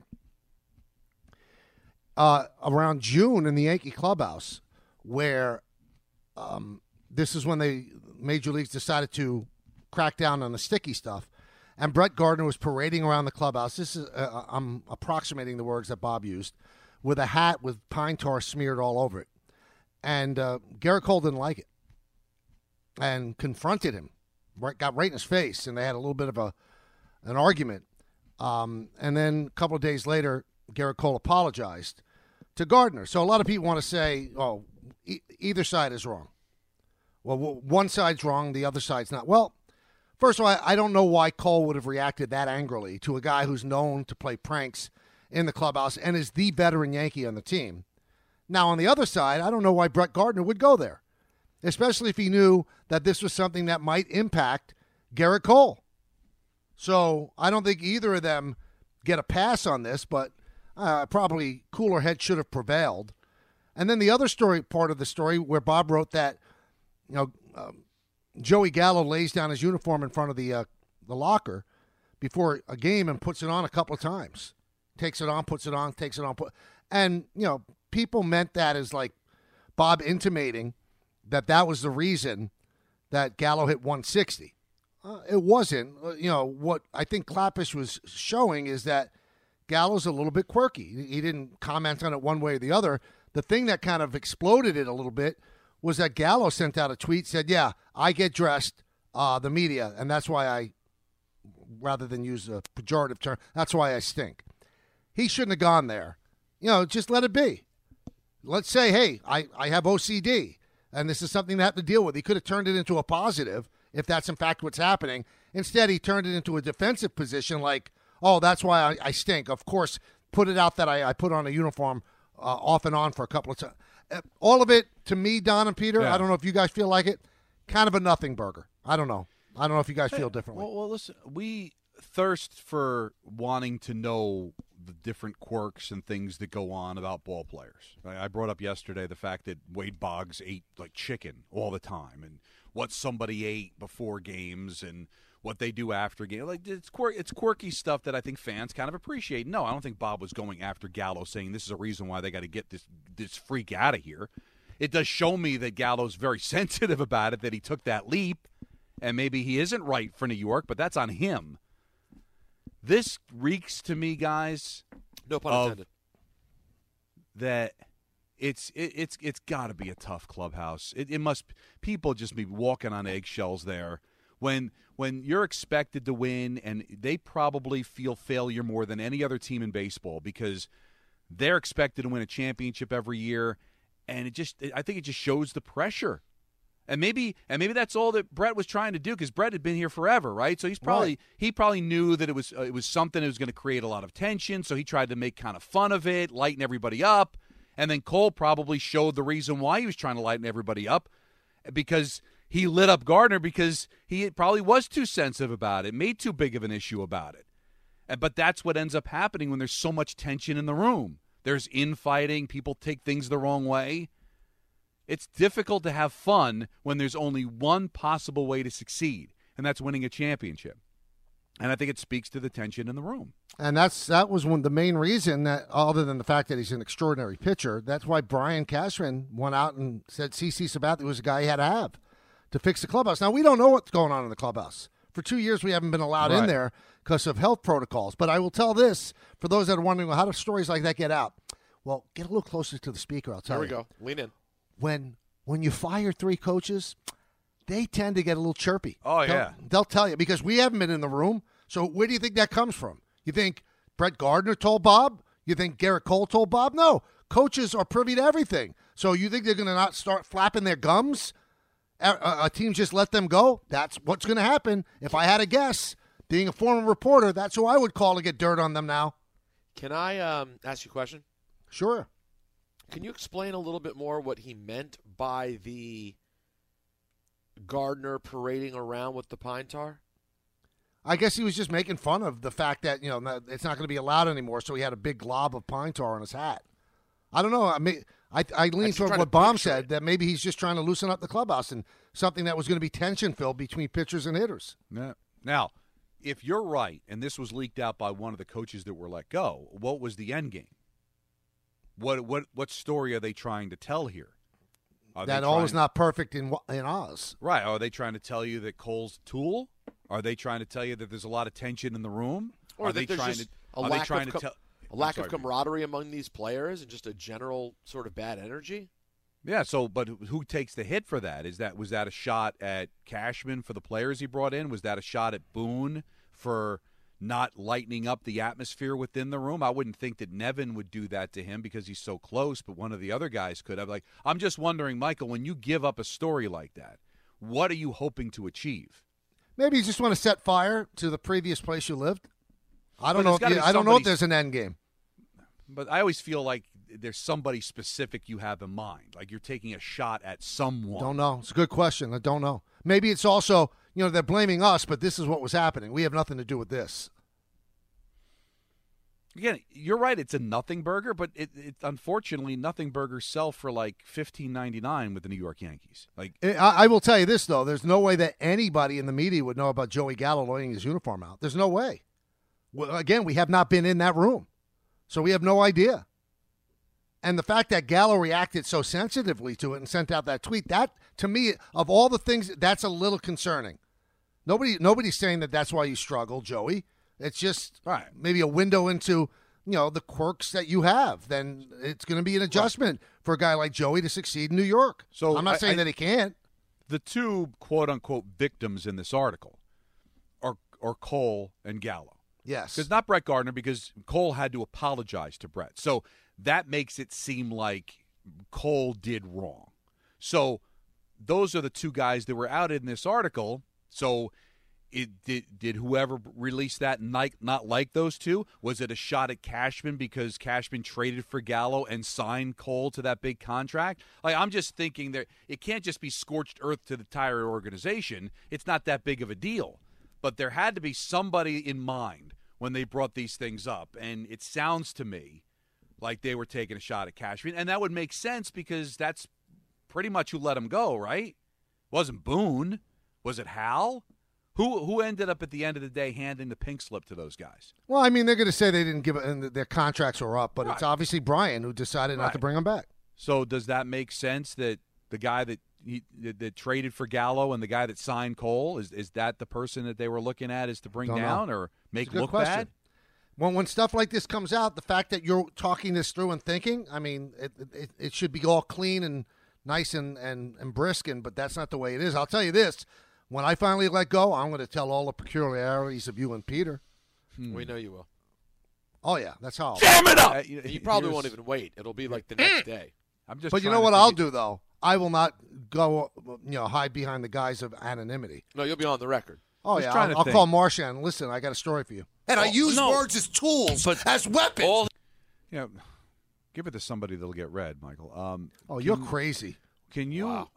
Speaker 4: around June in the Yankee clubhouse where this is when the Major Leagues decided to crack down on the sticky stuff. And Brett Gardner was parading around the clubhouse. This is I'm approximating the words that Bob used, with a hat with pine tar smeared all over it. And Garrett Cole didn't like it and confronted him, got right in his face, and they had a little bit of an argument. And then a couple of days later, Garrett Cole apologized to Gardner. So a lot of people want to say, oh, either side is wrong. Well, one side's wrong, the other side's not. Well, first of all, I don't know why Cole would have reacted that angrily to a guy who's known to play pranks in the clubhouse and is the veteran Yankee on the team. Now, on the other side, I don't know why Brett Gardner would go there, especially if he knew that this was something that might impact Garrett Cole. So I don't think either of them get a pass on this, but probably cooler heads should have prevailed. And then the other part of the story where Bob wrote that, Joey Gallo lays down his uniform in front of the locker before a game and puts it on a couple of times. Takes it on, puts it on, takes it on. And, people meant that as like Bob intimating that was the reason that Gallo hit 160. It wasn't. What I think Klapisch was showing is that Gallo's a little bit quirky. He didn't comment on it one way or the other. The thing that kind of exploded it a little bit was that Gallo sent out a tweet, said, yeah, I get dressed, the media, and that's why rather than use a pejorative term, that's why I stink. He shouldn't have gone there. Just let it be. Let's say, hey, I have OCD, and this is something to have to deal with. He could have turned it into a positive if that's in fact what's happening. Instead, he turned it into a defensive position like, oh, that's why I stink. Of course, put it out that I put on a uniform off and on for a couple of times. All of it, to me, Don and Peter, I don't know if you guys feel like it, kind of a nothing burger. I don't know. I don't know if you guys feel differently.
Speaker 7: Well, listen, we thirst for wanting to know the different quirks and things that go on about ball players. I brought up yesterday the fact that Wade Boggs ate like chicken all the time and what somebody ate before games and what they do after games. Like it's quirky stuff that I think fans kind of appreciate. No, I don't think Bob was going after Gallo saying this is a reason why they got to get this freak out of here. It does show me that Gallo's very sensitive about it, that he took that leap, and maybe he isn't right for New York, but that's on him. This reeks to me, guys,
Speaker 5: no pun intended,
Speaker 7: that it's got to be a tough clubhouse. It must, people just be walking on eggshells there when you're expected to win, and they probably feel failure more than any other team in baseball because they're expected to win a championship every year, and I think it just shows the pressure. And maybe that's all that Brett was trying to do because Brett had been here forever, right? So he probably knew that it was something that was going to create a lot of tension. So he tried to make kind of fun of it, lighten everybody up, and then Cole probably showed the reason why he was trying to lighten everybody up because he lit up Gardner because he probably was too sensitive about it, made too big of an issue about it. But that's what ends up happening when there's so much tension in the room. There's infighting, people take things the wrong way. It's difficult to have fun when there's only one possible way to succeed, and that's winning a championship. And I think it speaks to the tension in the room.
Speaker 4: And that was the main reason that, other than the fact that he's an extraordinary pitcher, that's why Brian Cashman went out and said CC Sabathia was a guy he had to have to fix the clubhouse. Now, we don't know what's going on in the clubhouse. For 2 years, we haven't been allowed in there because of health protocols. But I will tell this, for those that are wondering, well, how do stories like that get out? Well, get a little closer to the speaker, I'll tell you.
Speaker 5: There we go. Lean in.
Speaker 4: When you fire 3 coaches, they tend to get a little chirpy.
Speaker 7: Oh, yeah.
Speaker 4: They'll tell you because we haven't been in the room. So where do you think that comes from? You think Brett Gardner told Bob? You think Garrett Cole told Bob? No. Coaches are privy to everything. So you think they're going to not start flapping their gums? A team just let them go? That's what's going to happen. If I had a guess, being a former reporter, that's who I would call to get dirt on them now.
Speaker 5: Can I ask you a question?
Speaker 4: Sure.
Speaker 5: Can you explain a little bit more what he meant by the Gardner parading around with the pine tar?
Speaker 4: I guess he was just making fun of the fact that, it's not going to be allowed anymore, so he had a big glob of pine tar on his hat. I don't know. I lean toward what Baum said, that maybe he's just trying to loosen up the clubhouse and something that was going to be tension-filled between pitchers and hitters.
Speaker 7: Yeah. Now, if you're right, and this was leaked out by one of the coaches that were let go, what was the end game? What story are they trying to tell here?
Speaker 4: That all is not perfect in Oz.
Speaker 7: Right. Are they trying to tell you that Cole's a tool? Are they trying to tell you that there's a lot of tension in the room?
Speaker 5: Or that there's just a lack of camaraderie among these players and just a general sort of bad energy?
Speaker 7: Yeah, but who takes the hit for that? Was that a shot at Cashman for the players he brought in? Was that a shot at Boone for not lightening up the atmosphere within the room? I wouldn't think that Nevin would do that to him because he's so close, but one of the other guys could have. I'm just wondering, Michael, when you give up a story like that, what are you hoping to achieve?
Speaker 4: Maybe you just want to set fire to the previous place you lived. I don't know if there's an end game.
Speaker 7: But I always feel like there's somebody specific you have in mind. Like you're taking a shot at someone.
Speaker 4: Don't know. It's a good question. I don't know. Maybe it's also, they're blaming us, but this is what was happening. We have nothing to do with this.
Speaker 7: Again, you're right. It's a nothing burger, but it unfortunately nothing burgers sell for like $15.99 with the New York Yankees.
Speaker 4: I will tell you this though: there's no way that anybody in the media would know about Joey Gallo laying his uniform out. There's no way. Well, again, we have not been in that room, so we have no idea. And the fact that Gallo reacted so sensitively to it and sent out that tweet, that to me, of all the things, that's a little concerning. Nobody's saying that that's why you struggle, Joey. It's just maybe a window into, the quirks that you have. Then it's going to be an adjustment for a guy like Joey to succeed in New York. So I'm not saying that he can't.
Speaker 7: The two quote-unquote victims in this article are Cole and Gallo.
Speaker 4: Yes.
Speaker 7: Because not Brett Gardner, because Cole had to apologize to Brett. So that makes it seem like Cole did wrong. So those are the two guys that were out in this article. So did whoever released that not like those two? Was it a shot at Cashman because Cashman traded for Gallo and signed Cole to that big contract? I'm just thinking that it can't just be scorched earth to the entire organization. It's not that big of a deal. But there had to be somebody in mind when they brought these things up. And it sounds to me like they were taking a shot at Cashman. And that would make sense because that's pretty much who let him go, right? Wasn't Boone. Was it Hal? Who ended up at the end of the day handing the pink slip to those guys?
Speaker 4: Well, they're going to say they didn't give it and their contracts were up, but it's obviously Brian who decided not to bring them back.
Speaker 7: So does that make sense that the guy that traded for Gallo and the guy that signed Cole, is that the person that they were looking at is to bring down or make look bad?
Speaker 4: When stuff like this comes out, the fact that you're talking this through and thinking, it should be all clean and nice and brisk, but that's not the way it is. I'll tell you this. When I finally let go, I'm going to tell all the peculiarities of you and Peter.
Speaker 5: We know you will.
Speaker 4: Oh, yeah. That's how.
Speaker 5: Jam it up! You probably won't even wait. It'll be like the next day.
Speaker 4: But you know what I'll do, though? I will not go, hide behind the guise of anonymity.
Speaker 5: No, you'll be on the record.
Speaker 4: Oh, yeah. I'll call Marcia and listen, I got a story for you.
Speaker 14: And I use words as tools, as weapons.
Speaker 7: Give it to somebody that'll get read, Michael.
Speaker 4: You're crazy.
Speaker 7: Can you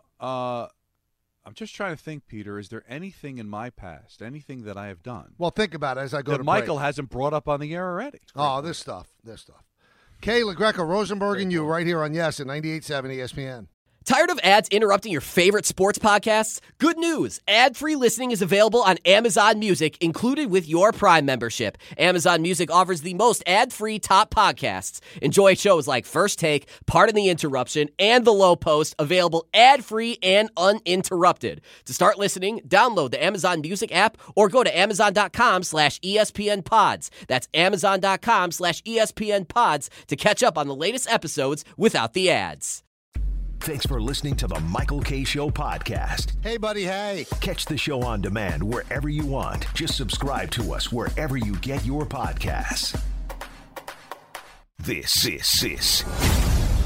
Speaker 7: I'm just trying to think, Peter, is there anything in my past, anything that I have done?
Speaker 4: Well, think about it as I go
Speaker 7: that
Speaker 4: to
Speaker 7: Michael
Speaker 4: break.
Speaker 7: hasn't brought up on the air already.
Speaker 4: Oh, this stuff. Kay LaGreca, Rosenberg, and you right here on Yes at 98.7 ESPN.
Speaker 15: Tired of ads interrupting your favorite sports podcasts? Good news. Ad-free listening is available on Amazon Music, included with your Prime membership. Amazon Music offers the most ad-free top podcasts. Enjoy shows like First Take, Pardon the Interruption, and The Low Post, available ad-free and uninterrupted. To start listening, download the Amazon Music app or go to Amazon.com/ESPN Pods. That's Amazon.com/ESPN Pods to catch up on the latest episodes without the ads.
Speaker 1: Thanks for listening to the Michael K. Show podcast.
Speaker 4: Hey, buddy, hey.
Speaker 1: Catch the show on demand wherever you want. Just subscribe to us wherever you get your podcasts. This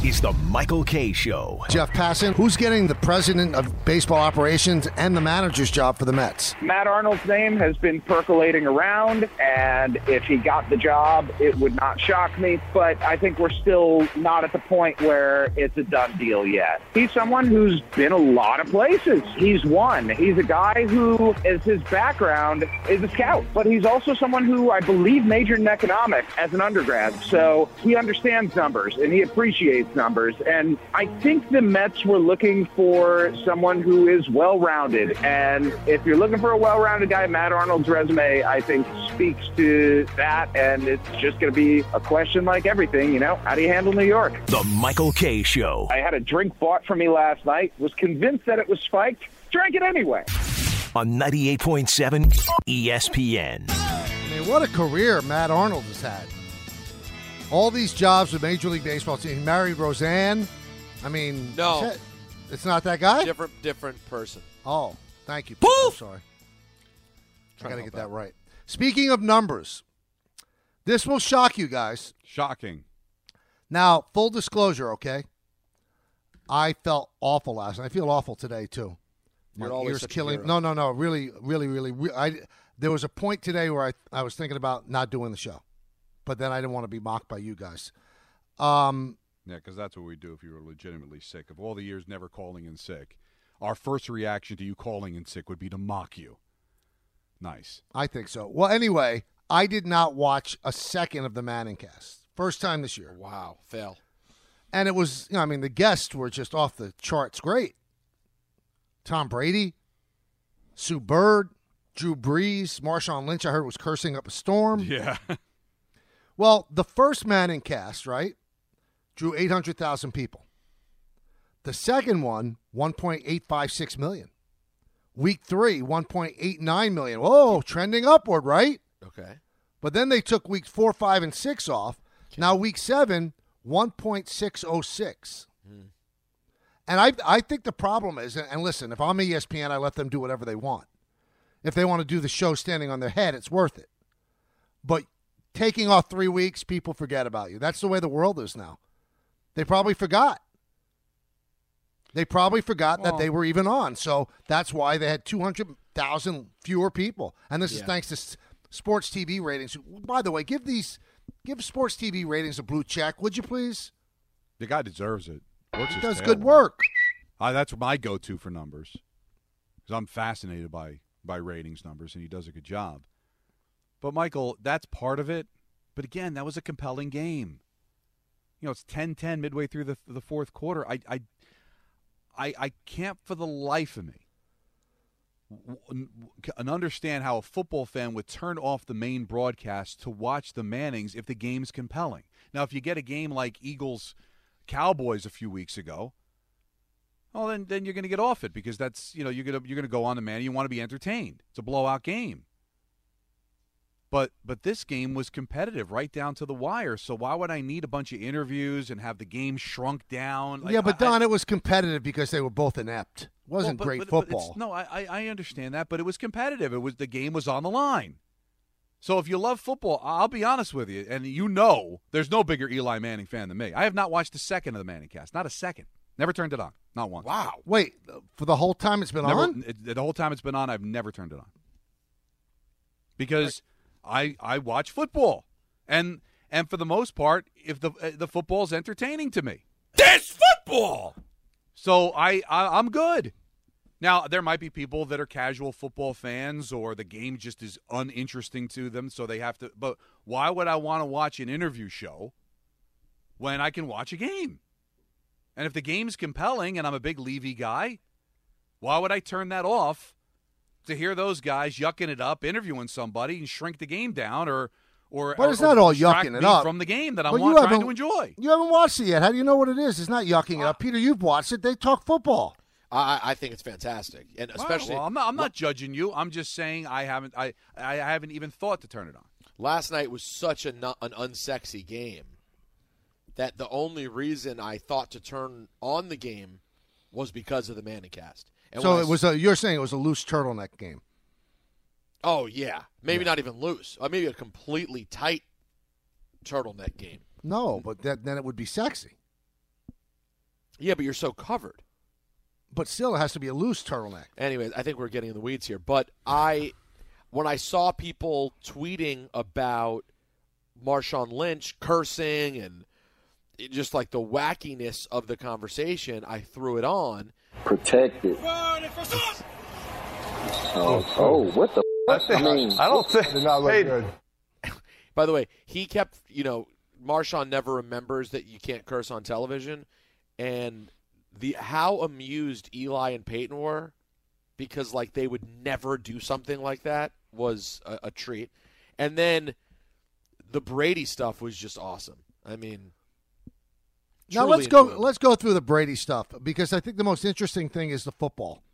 Speaker 1: is the Michael Kay Show.
Speaker 4: Jeff Passan, who's getting the president of baseball operations and the manager's job for the Mets?
Speaker 16: Matt Arnold's name has been percolating around, and if he got the job, it would not shock me. But I think we're still not at the point where it's a done deal yet. He's someone who's been a lot of places. He's won. He's a guy who, as his background, is a scout. But he's also someone who I believe majored in economics as an undergrad. So he understands numbers, and he appreciates numbers. And I think the Mets were looking for someone who is well-rounded. And if you're looking for a well-rounded guy, Matt Arnold's resume, I think, speaks to that. And it's just going to be a question like everything, how do you handle New York?
Speaker 1: The Michael Kay Show.
Speaker 16: I had a drink bought for me last night, was convinced that it was spiked, drank it anyway.
Speaker 1: On 98.7 ESPN.
Speaker 4: I mean, what a career Matt Arnold has had. All these jobs with Major League Baseball. He married Roseanne. I mean,
Speaker 5: no,
Speaker 4: it's not that guy?
Speaker 5: Different person.
Speaker 4: Oh, thank you. I'm sorry. I got to get that right. Speaking of numbers, this will shock you guys.
Speaker 7: Shocking.
Speaker 4: Now, full disclosure, okay? I felt awful last night. I feel awful today, too.
Speaker 5: You're always such a hero.
Speaker 4: No. Really. There was a point today where I was thinking about not doing the show. But then I didn't want to be mocked by you guys.
Speaker 7: Yeah, because that's what we do if you were legitimately sick. Of all the years never calling in sick, our first reaction to you calling in sick would be to mock you. Nice.
Speaker 4: I think so. Well, anyway, I did not watch a second of the Manningcast. First time this year.
Speaker 5: Wow. Fail.
Speaker 4: And it was, the guests were just off the charts great. Tom Brady, Sue Bird, Drew Brees, Marshawn Lynch, I heard was cursing up a storm.
Speaker 7: Yeah.
Speaker 4: Well, the first Manningcast, right, drew 800,000 people. The second one, 1.856 million. Week 3, 1.89 million. Whoa, trending upward, right?
Speaker 5: Okay.
Speaker 4: But then they took weeks 4, 5, and 6 off. Okay. Now week 7, 1.606. And I think the problem is, and listen, if I'm ESPN, I let them do whatever they want. If they want to do the show standing on their head, it's worth it. But taking off 3 weeks, people forget about you. That's the way the world is now. They probably forgot. That they were even on. So that's why they had 200,000 fewer people. And this is thanks to sports TV ratings. By the way, give sports TV ratings a blue check, would you please?
Speaker 7: The guy deserves it.
Speaker 4: He does good work.
Speaker 7: That's my go-to for numbers. Because I'm fascinated by ratings numbers, and he does a good job. But, Michael, that's part of it. But, again, that was a compelling game. It's 10-10 midway through the fourth quarter. I can't for the life of me understand how a football fan would turn off the main broadcast to watch the Mannings if the game's compelling. Now, if you get a game like Eagles-Cowboys a few weeks ago, well, then you're going to get off it because that's, you're going to go on the Manning. You want to be entertained. It's a blowout game. But this game was competitive right down to the wire. So why would I need a bunch of interviews and have the game shrunk down?
Speaker 4: But Don, it was competitive because they were both inept. It wasn't great football.
Speaker 7: I understand that, but it was competitive. The game was on the line. So if you love football, I'll be honest with you, and there's no bigger Eli Manning fan than me. I have not watched a second of the Manningcast, not a second. Never turned it on, not once.
Speaker 4: Wow. Wait, for the whole time it's been on?
Speaker 7: The whole time it's been on, I've never turned it on. Because I watch football, and for the most part, if the football's entertaining to me,
Speaker 5: that's football.
Speaker 7: So I'm good. Now there might be people that are casual football fans, or the game just is uninteresting to them, so they have to. But why would I want to watch an interview show when I can watch a game? And if the game's compelling, and I'm a big Levy guy, why would I turn that off? To hear those guys yucking it up, interviewing somebody, and shrink the game down, or
Speaker 4: it's not all yucking it up
Speaker 7: from the game that I'm trying to enjoy.
Speaker 4: You haven't watched it yet. How do you know what it is? It's not yucking it up, Peter. You've watched it. They talk football.
Speaker 5: I think it's fantastic, and especially.
Speaker 7: Well, I'm not judging you. I'm just saying I haven't even thought to turn it on.
Speaker 5: Last night was such an unsexy game that the only reason I thought to turn on the game was because of the Manningcast.
Speaker 4: So you're saying it was a loose turtleneck game?
Speaker 5: Oh, yeah. Maybe not even loose. Or maybe a completely tight turtleneck game.
Speaker 4: No, but then it would be sexy.
Speaker 5: Yeah, but you're so covered.
Speaker 4: But still, it has to be a loose turtleneck.
Speaker 5: Anyways, I think we're getting in the weeds here. But when I saw people tweeting about Marshawn Lynch cursing and just like the wackiness of the conversation, I threw it on.
Speaker 6: Protected. Oh, what the f***?
Speaker 17: I don't think.
Speaker 18: Did not look good.
Speaker 5: By the way, he kept, Marshawn never remembers that you can't curse on television. And how amused Eli and Peyton were, because like they would never do something like that, was a treat. And then the Brady stuff was just awesome. I mean,
Speaker 4: now let's go through the Brady stuff, because I think the most interesting thing is the football.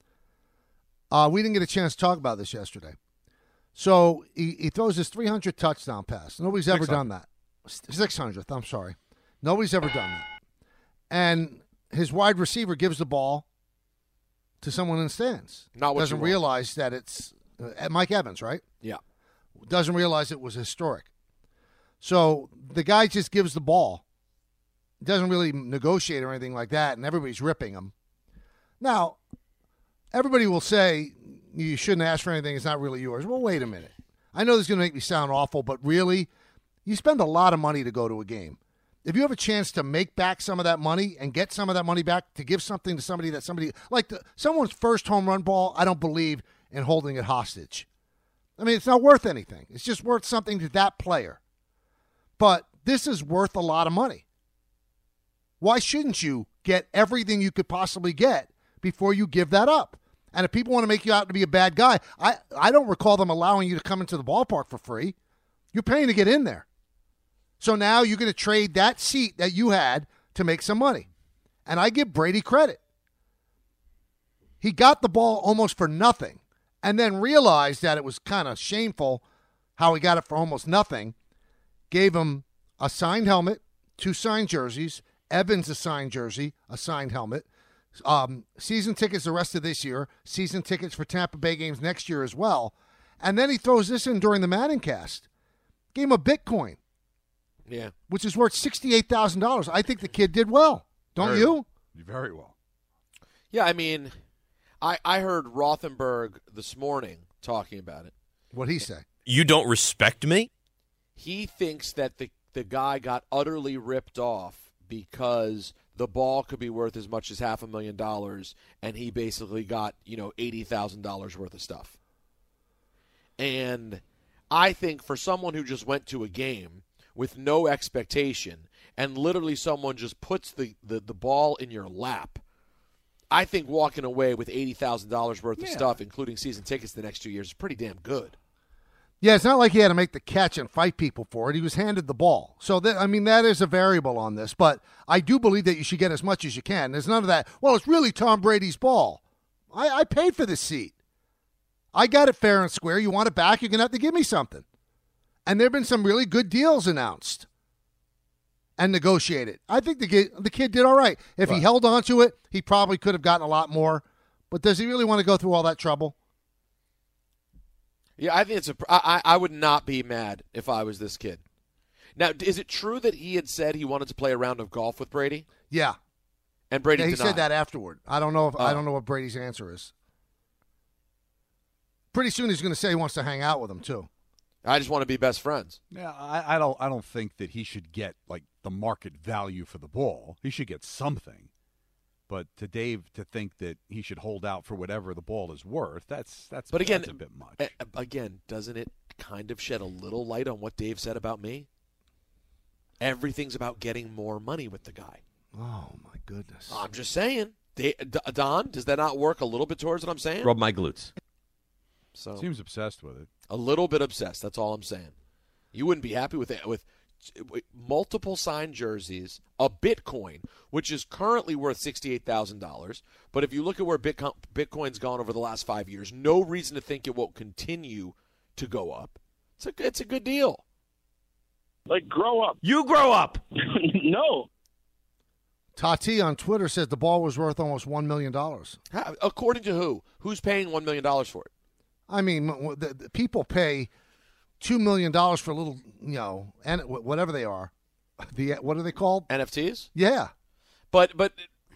Speaker 4: We didn't get a chance to talk about this yesterday. So he throws his 300 touchdown pass. Nobody's ever done that. 600th, I'm sorry. Nobody's ever done that. And his wide receiver gives the ball to someone in the stands. Doesn't realize that it's Mike Evans, right?
Speaker 5: Yeah.
Speaker 4: Doesn't realize it was historic. So the guy just gives the ball. Doesn't really negotiate or anything like that, and everybody's ripping him. Now, everybody will say you shouldn't ask for anything. It's not really yours. Well, wait a minute. I know this is going to make me sound awful, but really, you spend a lot of money to go to a game. If you have a chance to make back some of that money and get some of that money back to give something to somebody like someone's first home run ball, I don't believe in holding it hostage. I mean, it's not worth anything. It's just worth something to that player. But this is worth a lot of money. Why shouldn't you get everything you could possibly get before you give that up? And if people want to make you out to be a bad guy, I don't recall them allowing you to come into the ballpark for free. You're paying to get in there. So now you're going to trade that seat that you had to make some money. And I give Brady credit. He got the ball almost for nothing and then realized that it was kind of shameful how he got it for almost nothing. Gave him a signed helmet, 2 signed jerseys, Evans a signed jersey, a signed helmet, season tickets the rest of this year, season tickets for Tampa Bay games next year as well. And then he throws this in during the Madden cast. Gave him a Bitcoin.
Speaker 5: Yeah.
Speaker 4: Which is worth $68,000. I think the kid did well. Don't you?
Speaker 7: Very well.
Speaker 5: Yeah, I mean, I heard Rothenberg this morning talking about it.
Speaker 4: What'd he say?
Speaker 19: You don't respect me?
Speaker 5: He thinks that the guy got utterly ripped off because the ball could be worth as much as $500,000, and he basically got, $80,000 worth of stuff. And I think for someone who just went to a game with no expectation and literally someone just puts the ball in your lap, I think walking away with $80,000 worth of stuff, including season tickets the next 2 years, is pretty damn good.
Speaker 4: Yeah, it's not like he had to make the catch and fight people for it. He was handed the ball. So, that is a variable on this. But I do believe that you should get as much as you can. There's none of that, well, it's really Tom Brady's ball. I paid for this seat. I got it fair and square. You want it back, you're going to have to give me something. And there have been some really good deals announced and negotiated. I think the kid did all right. If he held on to it, he probably could have gotten a lot more. But does he really want to go through all that trouble?
Speaker 5: Yeah, I think I would not be mad if I was this kid. Now, is it true that he had said he wanted to play a round of golf with Brady?
Speaker 4: Yeah.
Speaker 5: And Brady
Speaker 4: he
Speaker 5: denied.
Speaker 4: said that afterward. I don't know what Brady's answer is. Pretty soon he's going to say he wants to hang out with him too.
Speaker 5: I just want to be best friends.
Speaker 7: Yeah, I don't think that he should get like the market value for the ball. He should get something. But to Dave to think that he should hold out for whatever the ball is worth, that's a bit much.
Speaker 5: Again, doesn't it kind of shed a little light on what Dave said about me? Everything's about getting more money with the guy.
Speaker 4: Oh, my goodness.
Speaker 5: I'm just saying. Don, does that not work a little bit towards what I'm saying?
Speaker 9: Rub my glutes.
Speaker 5: So
Speaker 7: seems obsessed with it.
Speaker 5: A little bit obsessed. That's all I'm saying. You wouldn't be happy with it with multiple signed jerseys, a Bitcoin, which is currently worth $68,000. But if you look at where Bitcoin's gone over the last 5 years, no reason to think it won't continue to go up. It's a good deal.
Speaker 13: Like, grow up.
Speaker 9: You grow up.
Speaker 13: No.
Speaker 4: Tati on Twitter says the ball was worth almost $1 million.
Speaker 5: According to who? Who's paying $1 million for it?
Speaker 4: I mean, the people pay $2 million for a little, and whatever they are. What are they called?
Speaker 5: NFTs?
Speaker 4: Yeah.
Speaker 5: But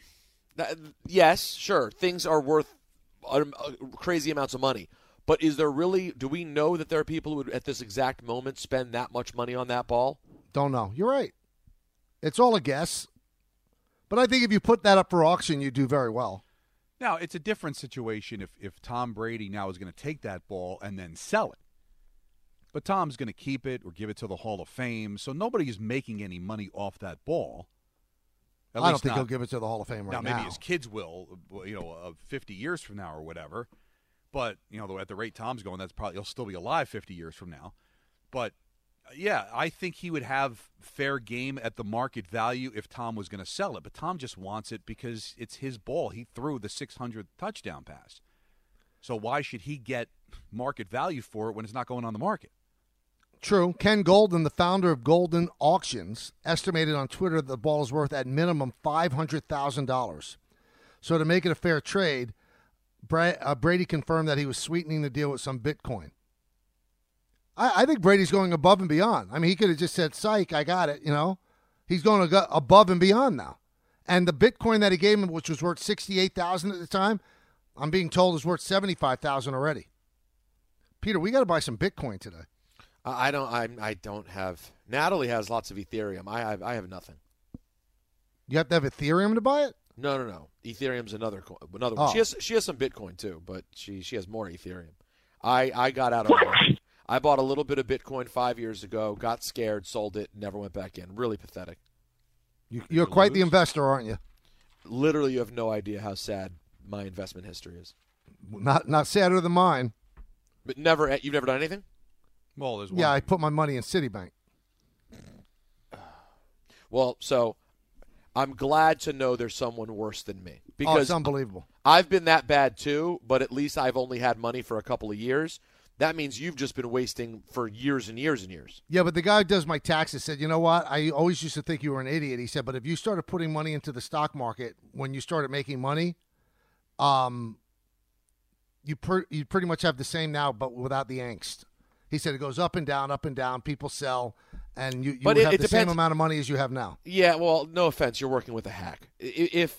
Speaker 5: Yes, sure. Things are worth crazy amounts of money. But is there really – do we know that there are people who would at this exact moment spend that much money on that ball?
Speaker 4: Don't know. You're right. It's all a guess. But I think if you put that up for auction, you do very well.
Speaker 7: Now, it's a different situation if Tom Brady now is going to take that ball and then sell it. But Tom's going to keep it or give it to the Hall of Fame, so nobody is making any money off that ball.
Speaker 4: I don't think he'll give it to the Hall of Fame right now.
Speaker 7: Maybe his kids will, 50 years from now or whatever. But, at the rate Tom's going, he'll still be alive 50 years from now. But, yeah, I think he would have fair game at the market value if Tom was going to sell it. But Tom just wants it because it's his ball. He threw the 600th touchdown pass. So why should he get market value for it when it's not going on the market?
Speaker 4: True. Ken Golden, the founder of Golden Auctions, estimated on Twitter that the ball is worth at minimum $500,000. So to make it a fair trade, Brady confirmed that he was sweetening the deal with some Bitcoin. I think Brady's going above and beyond. I mean, he could have just said, psych, I got it, He's going to go above and beyond now. And the Bitcoin that he gave him, which was worth $68,000 at the time, I'm being told is worth $75,000 already. Peter, we got to buy some Bitcoin today.
Speaker 5: I don't have. Natalie has lots of Ethereum. I have nothing.
Speaker 4: You have to have Ethereum to buy it?
Speaker 5: No. Ethereum's another one.
Speaker 4: Oh.
Speaker 5: She has some Bitcoin too, but she has more Ethereum. I got out of it. I bought a little bit of Bitcoin 5 years ago, got scared, sold it, never went back in. Really pathetic.
Speaker 4: You're quite the investor, aren't you?
Speaker 5: Literally, you have no idea how sad my investment history is.
Speaker 4: Not sadder than mine.
Speaker 5: But you've never done anything?
Speaker 7: Well, there's one.
Speaker 4: Yeah, I put my money in Citibank.
Speaker 5: Well, so I'm glad to know there's someone worse than me. Because
Speaker 4: it's unbelievable.
Speaker 5: I've been that bad too, but at least I've only had money for a couple of years. That means you've just been wasting for years and years and years.
Speaker 4: Yeah, but the guy who does my taxes said, you know what? I always used to think you were an idiot. He said, but if you started putting money into the stock market when you started making money, you pretty much have the same now, but without the angst. He said it goes up and down, people sell, and you would have the same amount of money as you have now.
Speaker 5: Yeah, well, no offense, you're working with a hack. If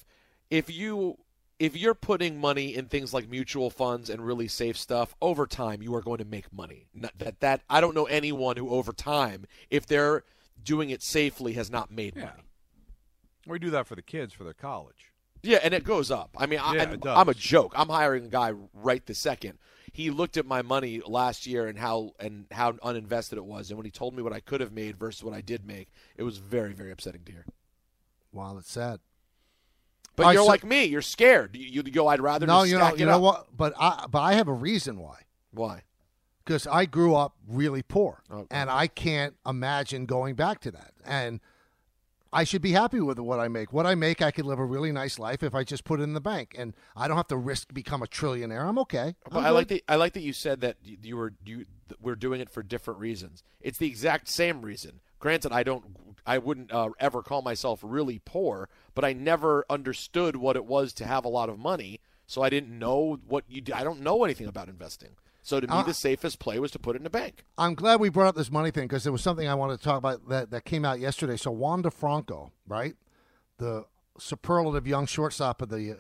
Speaker 5: you're putting money in things like mutual funds and really safe stuff, over time you are going to make money. That I don't know anyone who over time, if they're doing it safely, has not made money.
Speaker 7: We do that for the kids for their college.
Speaker 5: Yeah, and it goes up. I mean,
Speaker 7: I'm
Speaker 5: a joke. I'm hiring a guy right this second. He looked at my money last year and how uninvested it was, and when he told me what I could have made versus what I did make, it was very, very upsetting to hear.
Speaker 4: Wow, that's sad.
Speaker 5: But you're like me. You're scared. You go, I'd rather just stack it up.
Speaker 4: You know what? But I have a reason why.
Speaker 5: Why?
Speaker 4: Because I grew up really poor, and I can't imagine going back to that. And I should be happy with what I make. What I make, I could live a really nice life if I just put it in the bank, and I don't have to risk become a trillionaire. I'm okay.
Speaker 5: But I like that you said that we're doing it for different reasons. It's the exact same reason. Granted, I wouldn't ever call myself really poor, but I never understood what it was to have a lot of money, so I didn't know what you do. I don't know anything about investing. So to me, the safest play was to put it in a bank.
Speaker 4: I'm glad we brought up this money thing because there was something I wanted to talk about that came out yesterday. So Wander Franco, right, the superlative young shortstop of the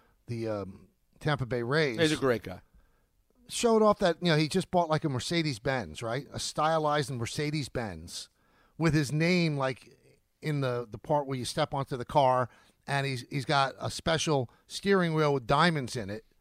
Speaker 4: Tampa Bay Rays.
Speaker 5: He's a great guy.
Speaker 4: Showed off that he just bought like a Mercedes-Benz, right, a stylized Mercedes-Benz with his name like in the part where you step onto the car, and he's got a special steering wheel with diamonds in it,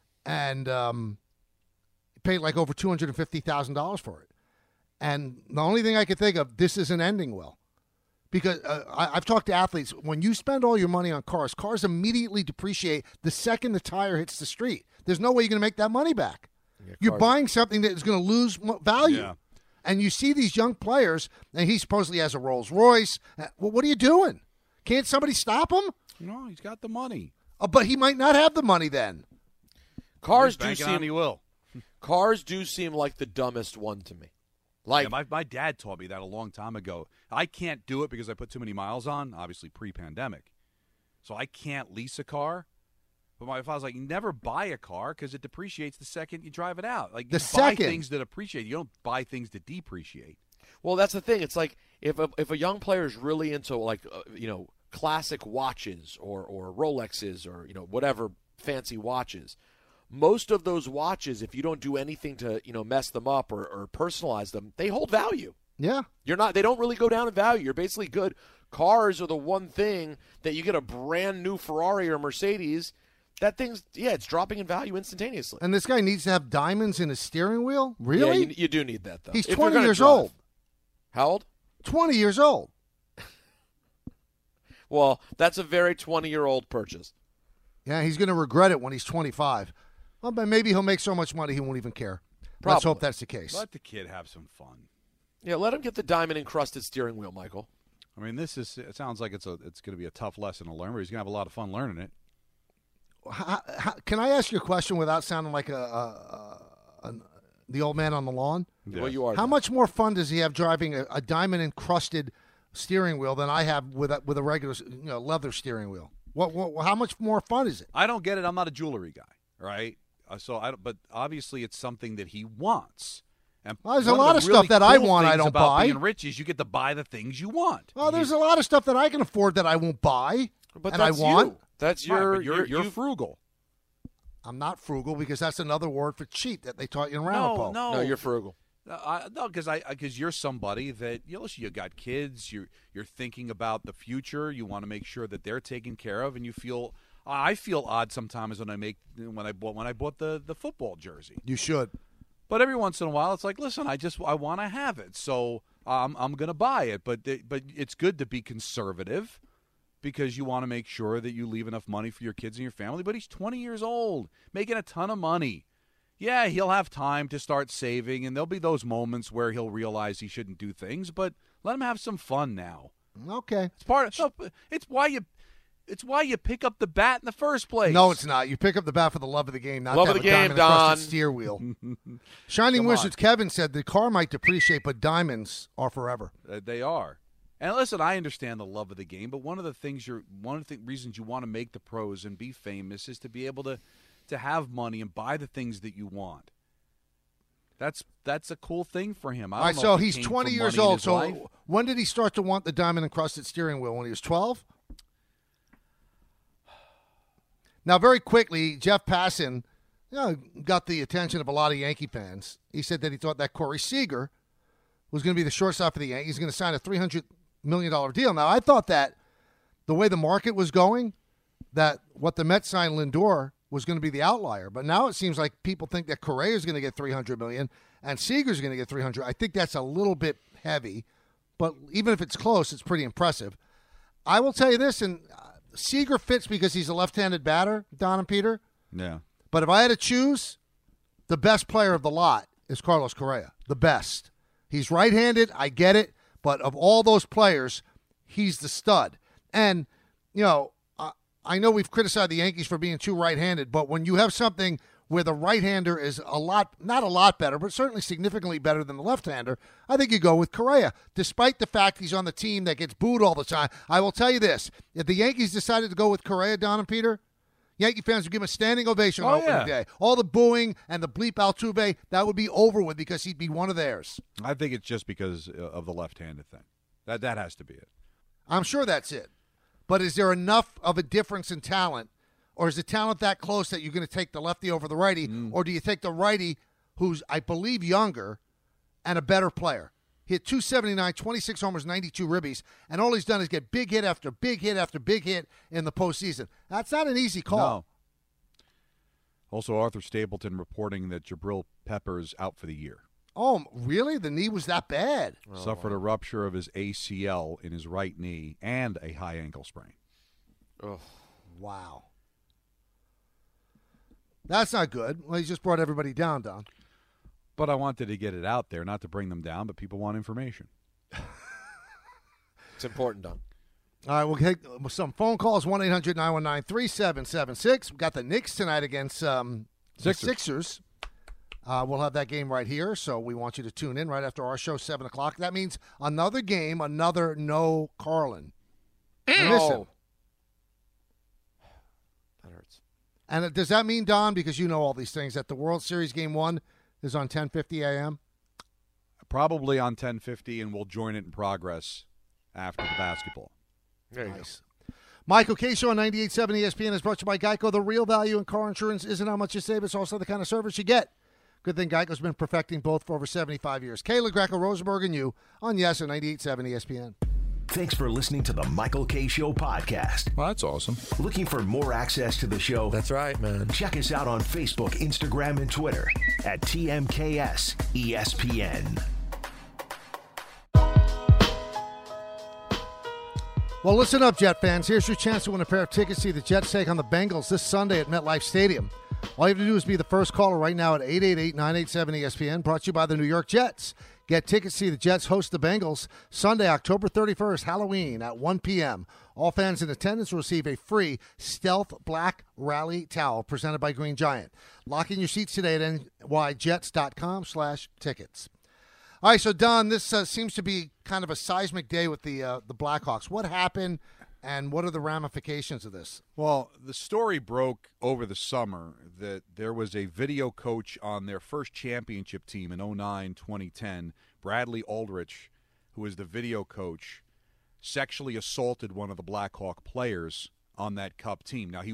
Speaker 4: and paid like over $250,000 for it. And the only thing I could think of, this isn't ending well. Because I've talked to athletes, when you spend all your money on cars immediately depreciate the second the tire hits the street. There's no way you're going to make that money back. Yeah, you're buying something that is going to lose value. Yeah. And you see these young players, and he supposedly has a Rolls Royce. Well, what are you doing? Can't somebody stop him?
Speaker 7: No, he's got the money.
Speaker 4: But he might not have the money then.
Speaker 5: Cars do seem
Speaker 7: he will.
Speaker 5: Cars do seem like the dumbest one to me. Like
Speaker 7: my dad taught me that a long time ago. I can't do it because I put too many miles on, obviously pre-pandemic. So I can't lease a car. But my father's like, you never buy a car because it depreciates the second you drive it out. Like, you buy things that appreciate. You don't buy things that depreciate.
Speaker 5: Well, that's the thing. It's like if a young player is really into classic watches or Rolexes or whatever fancy watches. Most of those watches, if you don't do anything to mess them up or personalize them, they hold value.
Speaker 4: Yeah.
Speaker 5: They don't really go down in value. You're basically good. Cars are the one thing that you get a brand new Ferrari or Mercedes, that thing's, it's dropping in value instantaneously.
Speaker 4: And this guy needs to have diamonds in his steering wheel? Really?
Speaker 5: Yeah, you do need that, though.
Speaker 4: He's 20 years old.
Speaker 5: How old?
Speaker 4: 20 years old.
Speaker 5: Well, that's a very 20-year-old purchase.
Speaker 4: Yeah, he's going to regret it when he's 25. Well, but maybe he'll make so much money he won't even care.
Speaker 5: Probably.
Speaker 4: Let's hope that's the case.
Speaker 7: Let the kid have some fun.
Speaker 5: Yeah, let him get the diamond-encrusted steering wheel, Michael.
Speaker 7: I mean, it sounds like it's going to be a tough lesson to learn, but he's going to have a lot of fun learning it.
Speaker 4: Can I ask you a question without sounding like the old man on the lawn?
Speaker 5: Yeah. Well, you are.
Speaker 4: How much more fun does he have driving a diamond-encrusted steering wheel than I have with a regular leather steering wheel? How much more fun is it?
Speaker 7: I don't get it. I'm not a jewelry guy, right? But obviously it's something that he wants. And
Speaker 4: there's a lot of stuff that I want I don't buy.
Speaker 7: Being rich is you get to buy the things you want.
Speaker 4: Well, there's a lot of stuff that I can afford that I won't buy,
Speaker 5: but
Speaker 4: and I want.
Speaker 5: You. That's
Speaker 7: you're frugal.
Speaker 4: I'm not frugal because that's another word for cheap that they taught you in Ramapo.
Speaker 5: No, you're frugal.
Speaker 7: No, because you're somebody that you got kids. You're thinking about the future. You want to make sure that they're taken care of, and you feel. I feel odd sometimes when I bought the football jersey.
Speaker 4: You should.
Speaker 7: But every once in a while, it's like, listen, I want to have it, so I'm going to buy it. But it's good to be conservative because you want to make sure that you leave enough money for your kids and your family. But he's 20 years old, making a ton of money. Yeah, he'll have time to start saving, and there'll be those moments where he'll realize he shouldn't do things. But let him have some fun now.
Speaker 4: Okay,
Speaker 7: It's why you pick up the bat in the first place.
Speaker 4: No, it's not. You pick up the bat for the love of the game, not
Speaker 5: love
Speaker 4: to
Speaker 5: of
Speaker 4: have
Speaker 5: the
Speaker 4: a
Speaker 5: game,
Speaker 4: diamond-encrusted
Speaker 5: Don.
Speaker 4: steer wheel. Shining Wizards Kevin said the car might depreciate, but diamonds are forever.
Speaker 7: They are. And listen, I understand the love of the game, but one of the reasons you want to make the pros and be famous is to be able to have money and buy the things that you want. That's a cool thing for him.
Speaker 4: All right, so he's 20 years old. So when did he start to want the diamond-encrusted steering wheel? When he was 12? Now, very quickly, Jeff Passan got the attention of a lot of Yankee fans. He said that he thought that Corey Seager was going to be the shortstop for the Yankees. He's going to sign a $300 million deal. Now, I thought that the way the market was going, that what the Mets signed Lindor was going to be the outlier. But now it seems like people think that Correa is going to get $300 million and Seager's going to get $300 million. I think that's a little bit heavy, but even if it's close, it's pretty impressive. I will tell you this, and Seager fits because he's a left-handed batter, Don and Peter.
Speaker 7: Yeah.
Speaker 4: But if I had to choose, the best player of the lot is Carlos Correa, the best. He's right-handed, I get it, but of all those players, he's the stud. And, I know we've criticized the Yankees for being too right-handed, but when you have something where the right-hander is not a lot better, but certainly significantly better than the left-hander, I think you go with Correa, despite the fact he's on the team that gets booed all the time. I will tell you this. If the Yankees decided to go with Correa, Don and Peter, Yankee fans would give him a standing ovation on opening day. All the booing and the bleep Altuve, that would be over with because he'd be one of theirs.
Speaker 7: I think it's just because of the left-handed thing. That has to be it.
Speaker 4: I'm sure that's it. But is there enough of a difference in talent, or is the talent that close that you're going to take the lefty over the righty, or do you take the righty who's, I believe, younger and a better player? He hit .279, 26 homers, 92 ribbies, and all he's done is get big hit after big hit after big hit in the postseason. That's not an easy call.
Speaker 7: No. Also, Arthur Stapleton reporting that Jabril Peppers out for the year.
Speaker 4: Oh, really? The knee was that bad?
Speaker 7: Suffered a rupture of his ACL in his right knee and a high ankle sprain.
Speaker 5: Oh,
Speaker 4: wow. That's not good. Well, he just brought everybody down, Don.
Speaker 7: But I wanted to get it out there, not to bring them down, but people want information.
Speaker 5: It's important, Don.
Speaker 4: All right, we'll take some phone calls, 1-800-919-3776. We've got the Knicks tonight against the Sixers. We'll have that game right here, so we want you to tune in right after our show, 7 o'clock. That means another game, another no Carlin.
Speaker 5: Oh. That hurts.
Speaker 4: And does that mean, Don, because you know all these things, that the World Series Game 1 is on 10:50 a.m.?
Speaker 7: Probably on 10:50, and we'll join it in progress after the basketball.
Speaker 5: There you
Speaker 4: nice. Michael K. Show on 98.7 ESPN is brought to you by Geico. The real value in car insurance isn't how much you save, it's also the kind of service you get. Good thing Geico's been perfecting both for over 75 years. Kayla Greco, Rosenberg, and you on Yes on 98.7 ESPN.
Speaker 1: Thanks for listening to the Michael K. Show podcast.
Speaker 7: Well, that's awesome.
Speaker 1: Looking for more access to the show?
Speaker 8: That's right, man.
Speaker 1: Check us out on Facebook, Instagram, and Twitter at TMKS ESPN.
Speaker 4: Well, listen up, Jet fans. Here's your chance to win a pair of tickets to see the Jets take on the Bengals this Sunday at MetLife Stadium. All you have to do is be the first caller right now at 888-987-ESPN, brought to you by the New York Jets. Get tickets to see the Jets host the Bengals Sunday, October 31st, Halloween at 1 p.m. All fans in attendance will receive a free Stealth Black Rally towel presented by Green Giant. Lock in your seats today at nyjets.com/tickets. All right, so Don, this seems to be kind of a seismic day with the Blackhawks. What happened, and what are the ramifications of this?
Speaker 7: Well, the story broke over the summer that there was a video coach on their first championship team in 2009-2010, Bradley Aldrich, who was the video coach, sexually assaulted one of the Blackhawk players on that Cup team. Now, he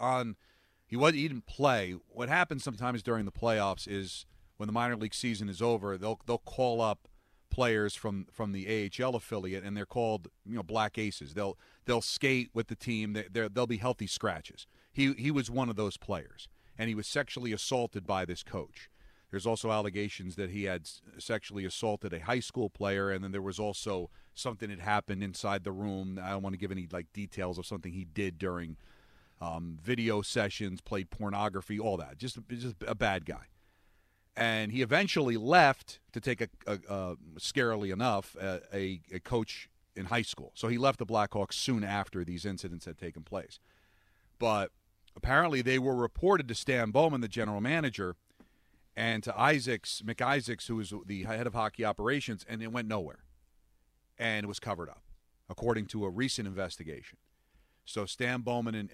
Speaker 7: didn't play. What happens sometimes during the playoffs is when the minor league season is over, they'll call up players from the AHL affiliate, and they're called black aces. They'll skate with the team. They'll be healthy scratches. He was one of those players, and he was sexually assaulted by this coach. There's also allegations that he had sexually assaulted a high school player, and then there was also something that happened inside the room. I don't want to give any details of something he did during video sessions, played pornography, all that. Just a bad guy. And he eventually left to take scarily enough, a coach in high school. So he left the Blackhawks soon after these incidents had taken place. But apparently they were reported to Stan Bowman, the general manager, and to Mick Isaacs, who was the head of hockey operations, and it went nowhere. And it was covered up, according to a recent investigation. So Stan Bowman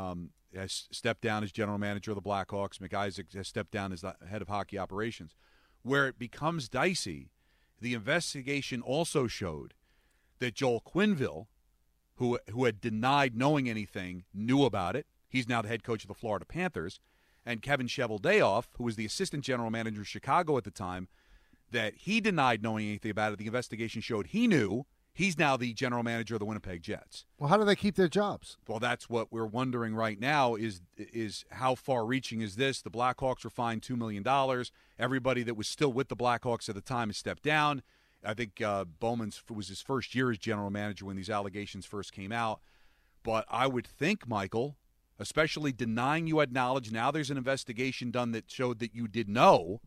Speaker 7: has stepped down as general manager of the Blackhawks. Mick Isaacs has stepped down as the head of hockey operations. Where it becomes dicey, the investigation also showed that Joel Quenneville, who had denied knowing anything, knew about it. He's now the head coach of the Florida Panthers. And Kevin Cheveldayoff, who was the assistant general manager of Chicago at the time, that he denied knowing anything about it. The investigation showed he knew. He's now the general manager of the Winnipeg Jets.
Speaker 4: Well, how do they keep their jobs?
Speaker 7: Well, that's what we're wondering right now is how far-reaching is this? The Blackhawks were fined $2 million. Everybody that was still with the Blackhawks at the time has stepped down. I think Bowman's was his first year as general manager when these allegations first came out. But I would think, Michael, especially denying you had knowledge, now there's an investigation done that showed that you did know,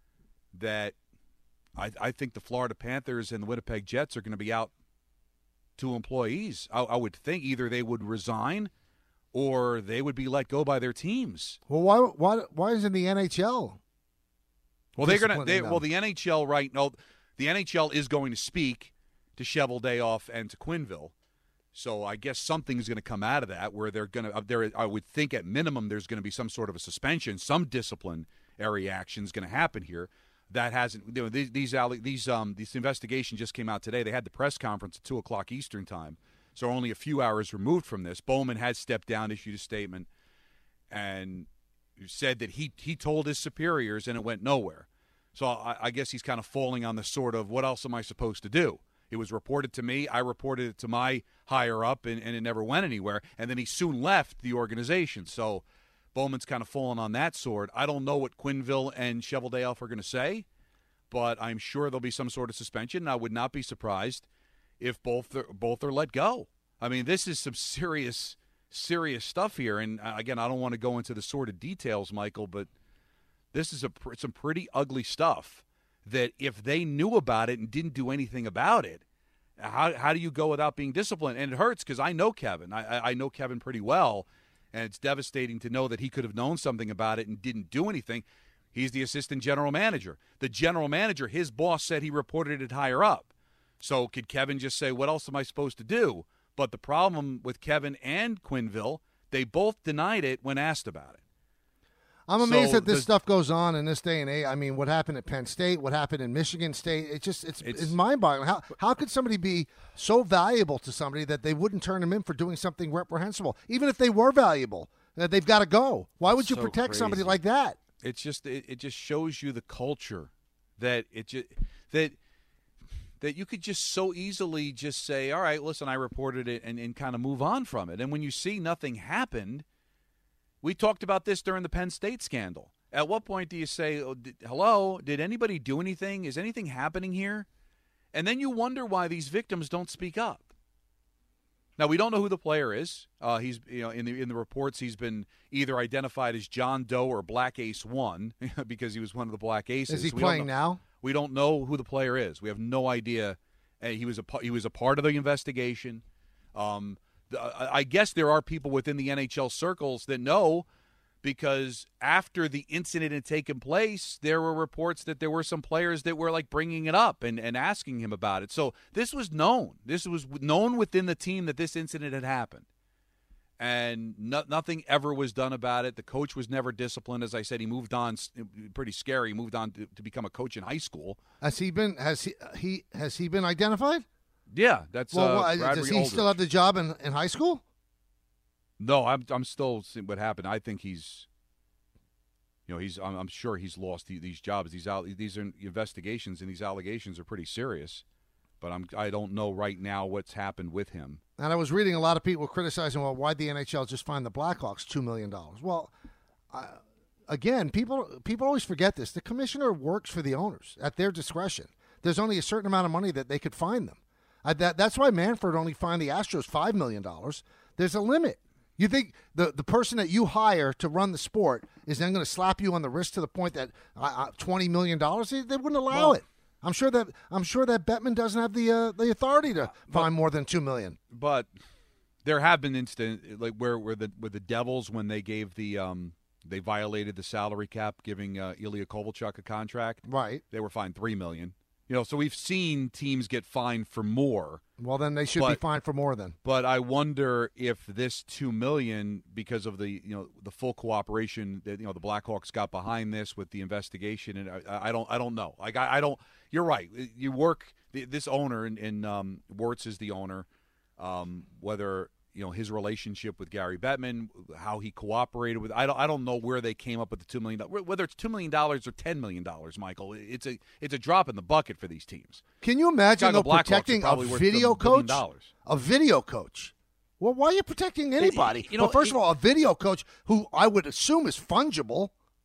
Speaker 7: that I think the Florida Panthers and the Winnipeg Jets are going to be out 2 employees. I would think either they would resign or they would be let go by their teams.
Speaker 4: Well, why isn't the NHL?
Speaker 7: Well, the NHL right now, the NHL is going to speak to Cheveldayoff and to Quenneville. So I guess something is going to come out of that where they're going to. I would think at minimum there's going to be some sort of a suspension, some disciplinary action is going to happen here. That hasn't. These investigations just came out today. They had the press conference at 2:00 Eastern time, so only a few hours removed from this. Bowman had stepped down, issued a statement, and said that he told his superiors, and it went nowhere. So I guess he's kind of falling on the sort of, what else am I supposed to do? It was reported to me. I reported it to my higher up, and it never went anywhere. And then he soon left the organization. So Bowman's kind of fallen on that sword. I don't know what Quenneville and Cheveldayoff are going to say, but I'm sure there'll be some sort of suspension. And I would not be surprised if both are let go. I mean, this is some serious stuff here. And again, I don't want to go into the sordid details, Michael, but this is some pretty ugly stuff that if they knew about it and didn't do anything about it, how do you go without being disciplined? And it hurts because I know Kevin. I know Kevin pretty well, and it's devastating to know that he could have known something about it and didn't do anything. He's the assistant general manager. The general manager, his boss said he reported it higher up. So could Kevin just say, what else am I supposed to do? But the problem with Kevin and Quenneville, they both denied it when asked about it.
Speaker 4: I'm amazed that this stuff goes on in this day and age. I mean, what happened at Penn State, what happened in Michigan State, it's mind-boggling. How could somebody be so valuable to somebody that they wouldn't turn them in for doing something reprehensible? Even if they were valuable, they've got to go. Why would you protect somebody like that?
Speaker 7: It's just it just shows you the culture that that you could just so easily just say, all right, listen, I reported it and kind of move on from it. And when you see nothing happened, we talked about this during the Penn State scandal. At what point do you say, hello, did anybody do anything? Is anything happening here? And then you wonder why these victims don't speak up. Now, we don't know who the player is. He's, in the reports, he's been either identified as John Doe or Black Ace 1 because he was one of the Black Aces.
Speaker 4: Is he playing now?
Speaker 7: We don't know who the player is. We have no idea. He was a part of the investigation. I guess there are people within the NHL circles that know, because after the incident had taken place, there were reports that there were some players that were like bringing it up and asking him about it. So this was known. This was known within the team that this incident had happened. And nothing ever was done about it. The coach was never disciplined. As I said, he moved on. Pretty scary. He moved on to become a coach in high school.
Speaker 4: Has he been been identified?
Speaker 7: Yeah, that's.
Speaker 4: Does he still have the job in high school?
Speaker 7: No, I'm still seeing what happened. I think he's. I'm sure he's lost these jobs. These are investigations, and these allegations are pretty serious. But I don't know right now what's happened with him.
Speaker 4: And I was reading a lot of people criticizing, well, why'd the NHL just fine the Blackhawks $2 million? Well, again, people always forget this. The commissioner works for the owners at their discretion. There's only a certain amount of money that they could fine them. That's why Manfred only fined the Astros $5 million. There's a limit. You think the person that you hire to run the sport is then going to slap you on the wrist to the point that $20 million? They wouldn't allow it. I'm sure that Bettman doesn't have the authority to fine more than $2 million.
Speaker 7: But there have been incidents like where the Devils, when they gave they violated the salary cap, giving Ilya Kovalchuk a contract.
Speaker 4: Right.
Speaker 7: They were fined $3 million. So we've seen teams get fined for more.
Speaker 4: Well, then they should be fined for more then.
Speaker 7: But I wonder if this $2 million, because of the the full cooperation that the Blackhawks got behind this with the investigation, and I don't know. Like I don't. You're right. You work this owner, and Wirtz is the owner. Whether his relationship with Gary Bettman, how he cooperated with. I don't know where they came up with the $2 million. Whether it's $2 million or $10 million, Michael, it's a drop in the bucket for these teams.
Speaker 4: Can you imagine protecting a video coach? A video coach. Well, why are you protecting anybody? First of all, a video coach who I would assume is fungible.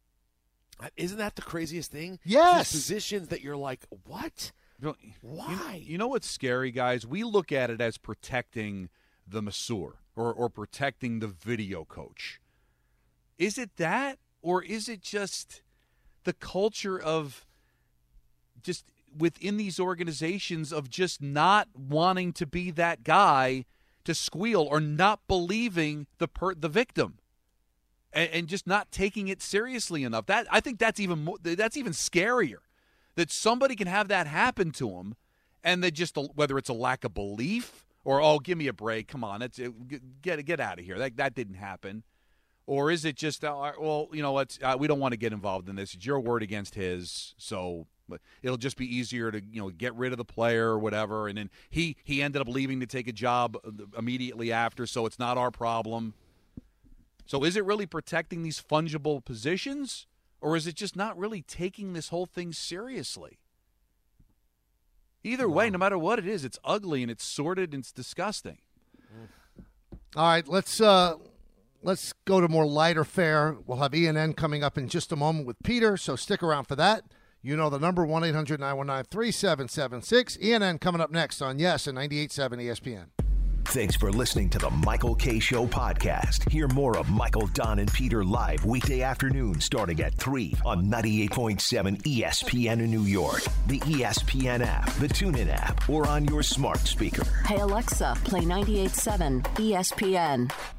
Speaker 5: Isn't that the craziest thing?
Speaker 4: Yes.
Speaker 5: These positions that you're like, what? Why?
Speaker 7: You know what's scary, guys? We look at it as protecting the masseur or protecting the video coach. Is it that, or is it just the culture of just within these organizations of just not wanting to be that guy to squeal or not believing the victim? And just not taking it seriously enough. I think that's even scarier. That somebody can have that happen to them, and they just, whether it's a lack of belief or give me a break, come on, get out of here. That didn't happen, or is it just we don't want to get involved in this. It's your word against his, so it'll just be easier to get rid of the player or whatever. And then he ended up leaving to take a job immediately after, so it's not our problem. So is it really protecting these fungible positions, or is it just not really taking this whole thing seriously? Either way, no matter what it is, it's ugly and it's sordid and it's disgusting.
Speaker 4: All right, let's go to more lighter fare. We'll have ENN coming up in just a moment with Peter, so stick around for that. You know the number, 1-800-919-3776. ENN coming up next on Yes and 98.7 ESPN.
Speaker 1: Thanks for listening to the Michael K. Show podcast. Hear more of Michael, Don, and Peter live weekday afternoon starting at 3 on 98.7 ESPN in New York, the ESPN app, the TuneIn app, or on your smart speaker.
Speaker 2: Hey, Alexa, play 98.7 ESPN.